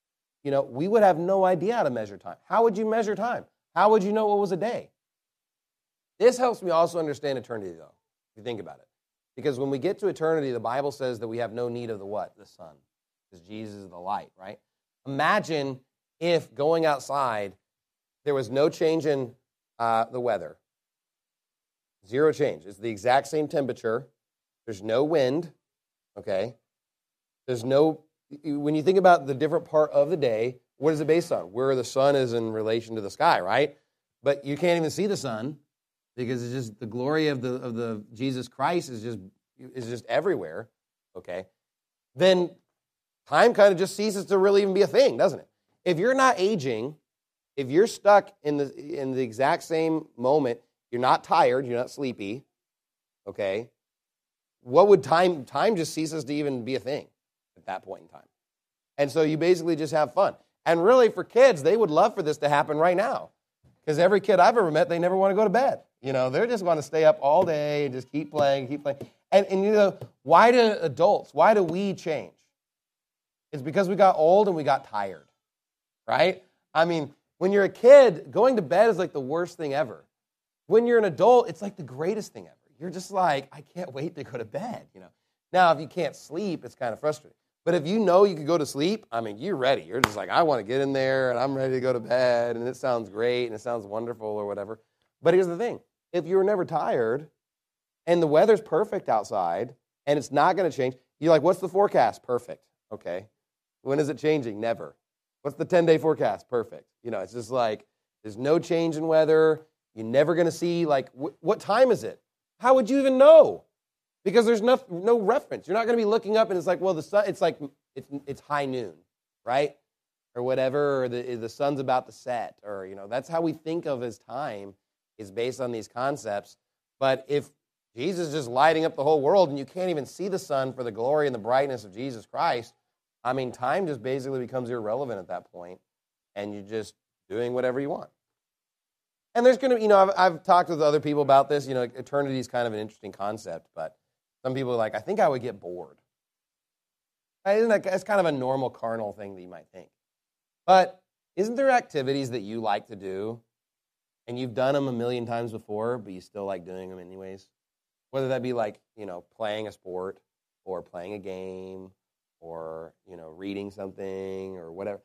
A: we would have no idea how to measure time. How would you measure time? How would you know what was a day? This helps me also understand eternity, though, if you think about it. Because when we get to eternity, the Bible says that we have no need of the what? The sun. Because Jesus is the light, right? Imagine if going outside, there was no change in the weather. Zero change. It's the exact same temperature. There's no wind, okay? When you think about the different part of the day, what is it based on? Where the sun is in relation to the sky, right? But you can't even see the sun because it's just the glory of the Jesus Christ is just everywhere, okay? Then time kind of just ceases to really even be a thing, doesn't it? If you're not aging, if you're stuck in the exact same moment, you're not tired, you're not sleepy, okay? What would time just ceases to even be a thing at that point in time? And so you basically just have fun. And really for kids, they would love for this to happen right now. Because every kid I've ever met, they never want to go to bed. They just want to stay up all day and just keep playing. And why do we change? It's because we got old and we got tired, right? I mean, when you're a kid, going to bed is like the worst thing ever. When you're an adult, it's like the greatest thing ever. You're just like, I can't wait to go to bed, Now, if you can't sleep, it's kind of frustrating. But if you know you could go to sleep, I mean, you're ready. You're just like, I want to get in there, and I'm ready to go to bed, and it sounds great, and it sounds wonderful or whatever. But here's the thing. If you're never tired, and the weather's perfect outside, and it's not going to change, you're like, what's the forecast? Perfect. Okay. When is it changing? Never. What's the 10-day forecast? Perfect. It's just like, There's no change in weather. You're never going to see, like, what time is it? How would you even know? Because there's no reference. You're not going to be looking up and it's like, well, the sun, it's like, it's high noon, right? Or whatever, or the sun's about to set, or, that's how we think of as time is based on these concepts. But if Jesus is just lighting up the whole world and you can't even see the sun for the glory and the brightness of Jesus Christ, I mean, time just basically becomes irrelevant at that point, and you're just doing whatever you want. And there's going to, I've talked with other people about this. Eternity is kind of an interesting concept, but some people are like, I think I would get bored. Isn't that, it's kind of a normal carnal thing that you might think. But isn't there activities that you like to do, and you've done them a million times before, but you still like doing them anyways? Whether that be like, playing a sport, or playing a game, or, reading something, or whatever.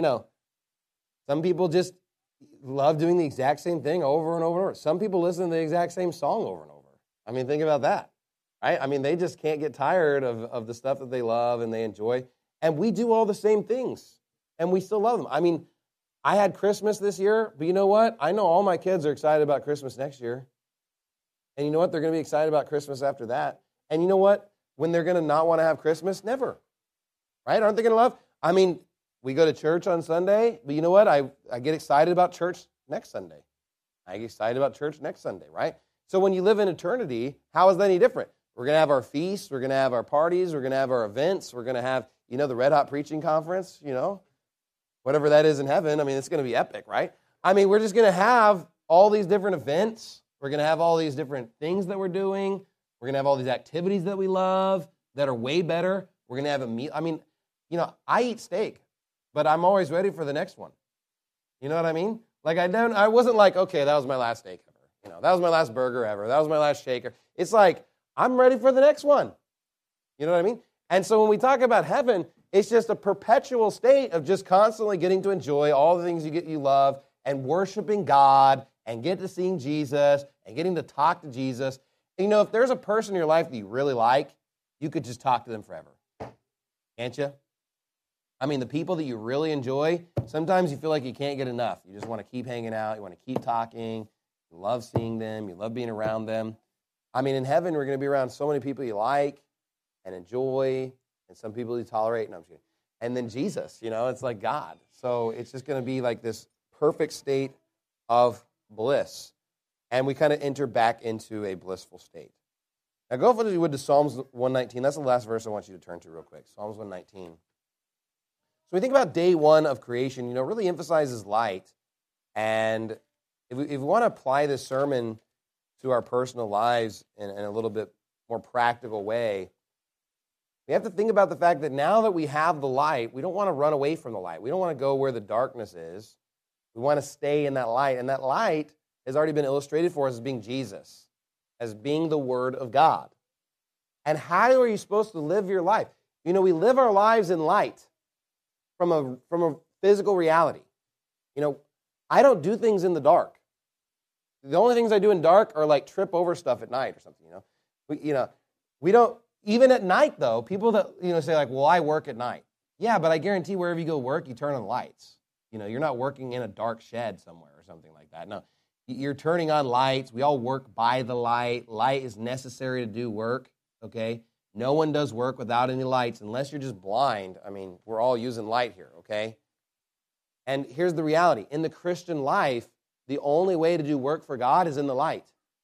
A: Some people just love doing the exact same thing over and over and over. Some people listen to the exact same song over and over. I mean, think about that, right? I mean, they just can't get tired of the stuff that they love and they enjoy. And we do all the same things, and we still love them. I mean, I had Christmas this year, but you know what? I know all my kids are excited about Christmas next year. And you know what? They're going to be excited about Christmas after that. And you know what? When they're going to not want to have Christmas? Never. Right? Aren't they going to love? I mean, we go to church on Sunday, but you know what? I get excited about church next Sunday. I get excited about church next Sunday, right? So when you live in eternity, how is that any different? We're going to have our feasts. We're going to have our parties. We're going to have our events. We're going to have, the Red Hot Preaching Conference, whatever that is in heaven. I mean, it's going to be epic, right? I mean, we're just going to have all these different events. We're going to have all these different things that we're doing. We're going to have all these activities that we love that are way better. We're going to have a meal. I mean, I eat steak, but I'm always ready for the next one. You know what I mean? Like, I wasn't like, okay, that was my last steak ever. That was my last burger ever. That was my last shaker. It's like, I'm ready for the next one. You know what I mean? And so when we talk about heaven, it's just a perpetual state of just constantly getting to enjoy all the things you love and worshiping God and get to seeing Jesus and getting to talk to Jesus. And, if there's a person in your life that you really like, you could just talk to them forever. Can't you? I mean, the people that you really enjoy, sometimes you feel like you can't get enough. You just want to keep hanging out. You want to keep talking. You love seeing them. You love being around them. I mean, in heaven, we're going to be around so many people you like and enjoy, and some people you tolerate. No, I'm just kidding. And then Jesus, it's like God. So it's just going to be like this perfect state of bliss. And we kind of enter back into a blissful state. Now go, if you would, to Psalms 119. That's the last verse I want you to turn to real quick. Psalms 119. So we think about day one of creation, really emphasizes light. And if we want to apply this sermon to our personal lives in a little bit more practical way, we have to think about the fact that now that we have the light, we don't want to run away from the light. We don't want to go where the darkness is. We want to stay in that light. And that light has already been illustrated for us as being Jesus, as being the Word of God. And how are you supposed to live your life? We live our lives in light from a physical reality. I don't do things in the dark. The only things I do in dark are like trip over stuff at night or something, We don't, even at night though, people that, say like, well, I work at night. Yeah, but I guarantee wherever you go work, you turn on the lights. You're not working in a dark shed somewhere or something like that. No, you're turning on lights. We all work by the light. Light is necessary to do work, okay? No one does work without any lights unless you're just blind. I mean, we're all using light here, okay? And here's the reality. In the Christian life, the only way to do work for God is in the light.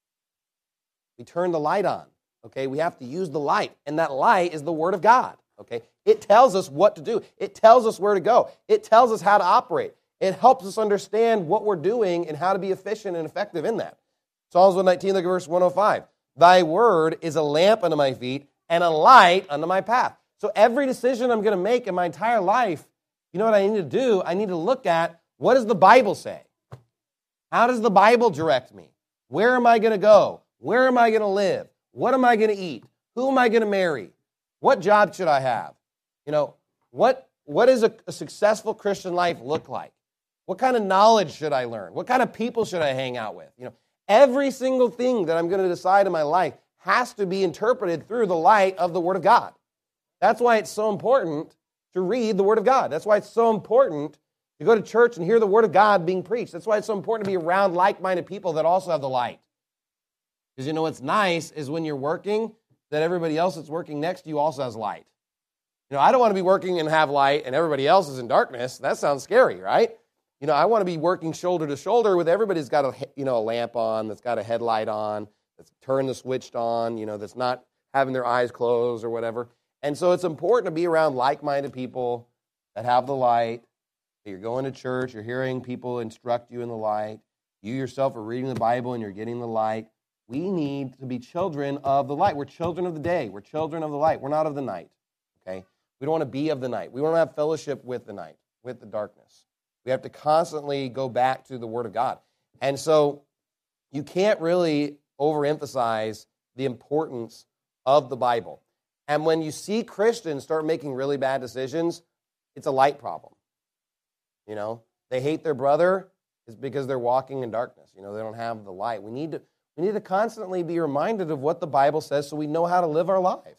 A: We turn the light on, okay? We have to use the light, and that light is the Word of God, okay? It tells us what to do. It tells us where to go. It tells us how to operate. It helps us understand what we're doing and how to be efficient and effective in that. Psalms 119, look at verse 105. Thy word is a lamp unto my feet and a light unto my path. So every decision I'm going to make in my entire life, you know what I need to do? I need to look at, what does the Bible say? How does the Bible direct me? Where am I going to go? Where am I going to live? What am I going to eat? Who am I going to marry? What job should I have? What does a successful Christian life look like? What kind of knowledge should I learn? What kind of people should I hang out with? Every single thing that I'm going to decide in my life has to be interpreted through the light of the Word of God. That's why it's so important to read the Word of God. That's why it's so important to go to church and hear the Word of God being preached. That's why it's so important to be around like-minded people that also have the light. Because what's nice is when you're working, that everybody else that's working next to you also has light. I don't want to be working and have light and everybody else is in darkness. That sounds scary, right? I want to be working shoulder to shoulder with everybody that's got a lamp on, that's got a headlight on, that's turned the switch on, that's not having their eyes closed or whatever. And so it's important to be around like-minded people that have the light. You're going to church, you're hearing people instruct you in the light. You yourself are reading the Bible and you're getting the light. We need to be children of the light. We're children of the day. We're children of the light. We're not of the night, okay? We don't want to be of the night. We want to have fellowship with the night, with the darkness. We have to constantly go back to the Word of God. And so you can't really overemphasize the importance of the Bible. And when you see Christians start making really bad decisions, it's a light problem. They hate their brother, it's because they're walking in darkness. They don't have the light. We need to constantly be reminded of what the Bible says so we know how to live our lives.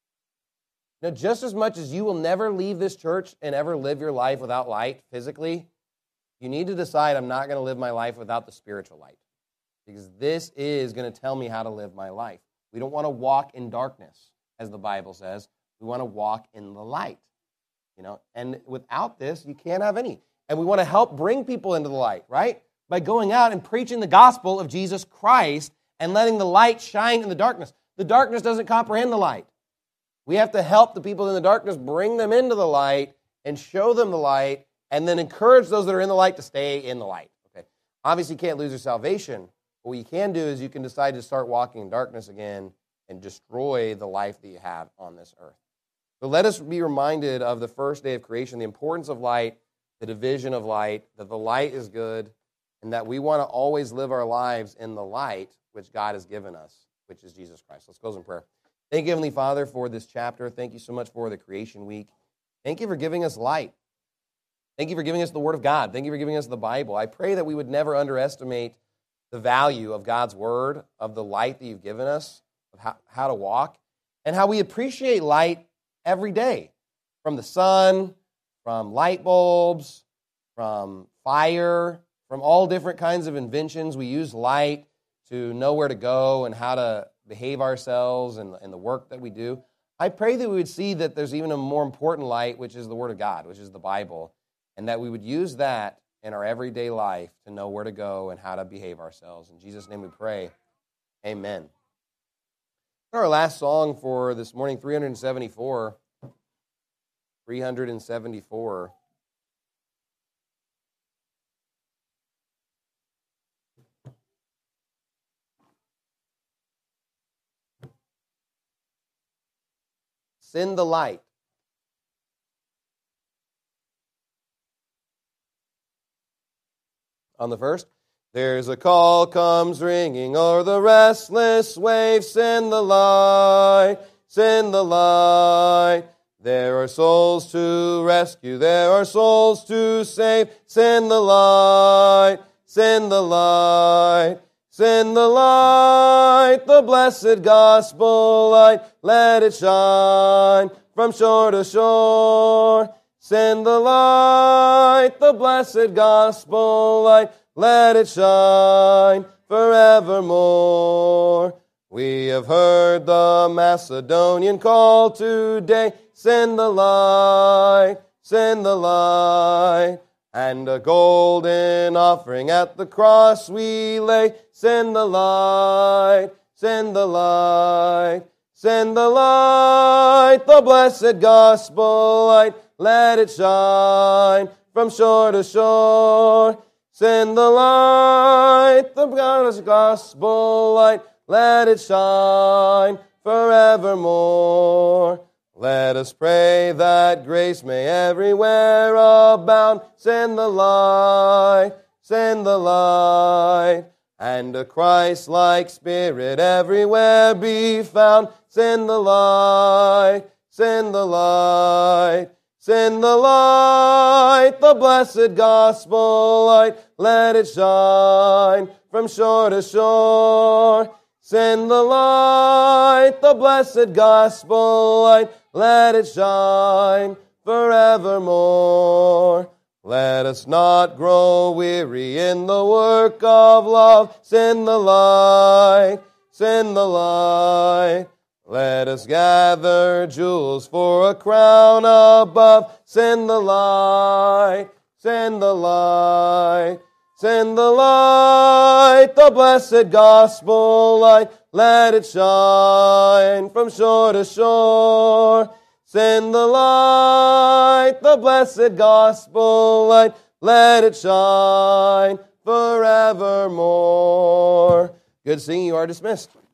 A: Just as much as you will never leave this church and ever live your life without light physically, you need to decide, I'm not going to live my life without the spiritual light. Because this is going to tell me how to live my life. We don't want to walk in darkness, as the Bible says. We want to walk in the light. And without this, you can't have any. And we want to help bring people into the light, right? By going out and preaching the gospel of Jesus Christ and letting the light shine in the darkness. The darkness doesn't comprehend the light. We have to help the people in the darkness, bring them into the light and show them the light, and then encourage those that are in the light to stay in the light. Okay. Obviously, you can't lose your salvation. But what you can do is you can decide to start walking in darkness again and destroy the life that you have on this earth. So let us be reminded of the first day of creation, the importance of light, the division of light, that the light is good, and that we want to always live our lives in the light which God has given us, which is Jesus Christ. Let's close in prayer. Thank you, Heavenly Father, for this chapter. Thank you so much for the creation week. Thank you for giving us light. Thank you for giving us the Word of God. Thank you for giving us the Bible. I pray that we would never underestimate the value of God's Word, of the light that you've given us, of how to walk, and how we appreciate light every day, from the sun, from light bulbs, from fire, from all different kinds of inventions. We use light to know where to go and how to behave ourselves and the work that we do. I pray that we would see that there's even a more important light, which is the Word of God, which is the Bible, and that we would use that in our everyday life to know where to go and how to behave ourselves. In Jesus' name we pray. Amen. Our last song for this morning, 374. 374. Send the light. On the first, there's a call comes ringing o'er the restless waves. Send the light, send the light. There are souls to rescue, there are souls to save. Send the light, send the light. Send the light, the blessed gospel light. Let it shine from shore to shore. Send the light, the blessed gospel light. Let it shine forevermore. We have heard the Macedonian call today. Send the light, send the light. And a golden offering at the cross we lay. Send the light, send the light. Send the light, the blessed gospel light. Let it shine from shore to shore. Send the light, the blessed gospel light. Let it shine forevermore. Let us pray that grace may everywhere abound. Send the light, send the light. And a Christ-like spirit everywhere be found. Send the light, send the light. Send the light, the blessed gospel light. Let it shine from shore to shore. Send the light, the blessed gospel light. Let it shine forevermore. Let us not grow weary in the work of love. Send the light, send the light. Let us gather jewels for a crown above. Send the light, send the light. Send the light, the blessed gospel light. Let it shine from shore to shore. Send the light, the blessed gospel light. Let it shine forevermore. Good singing, you are dismissed.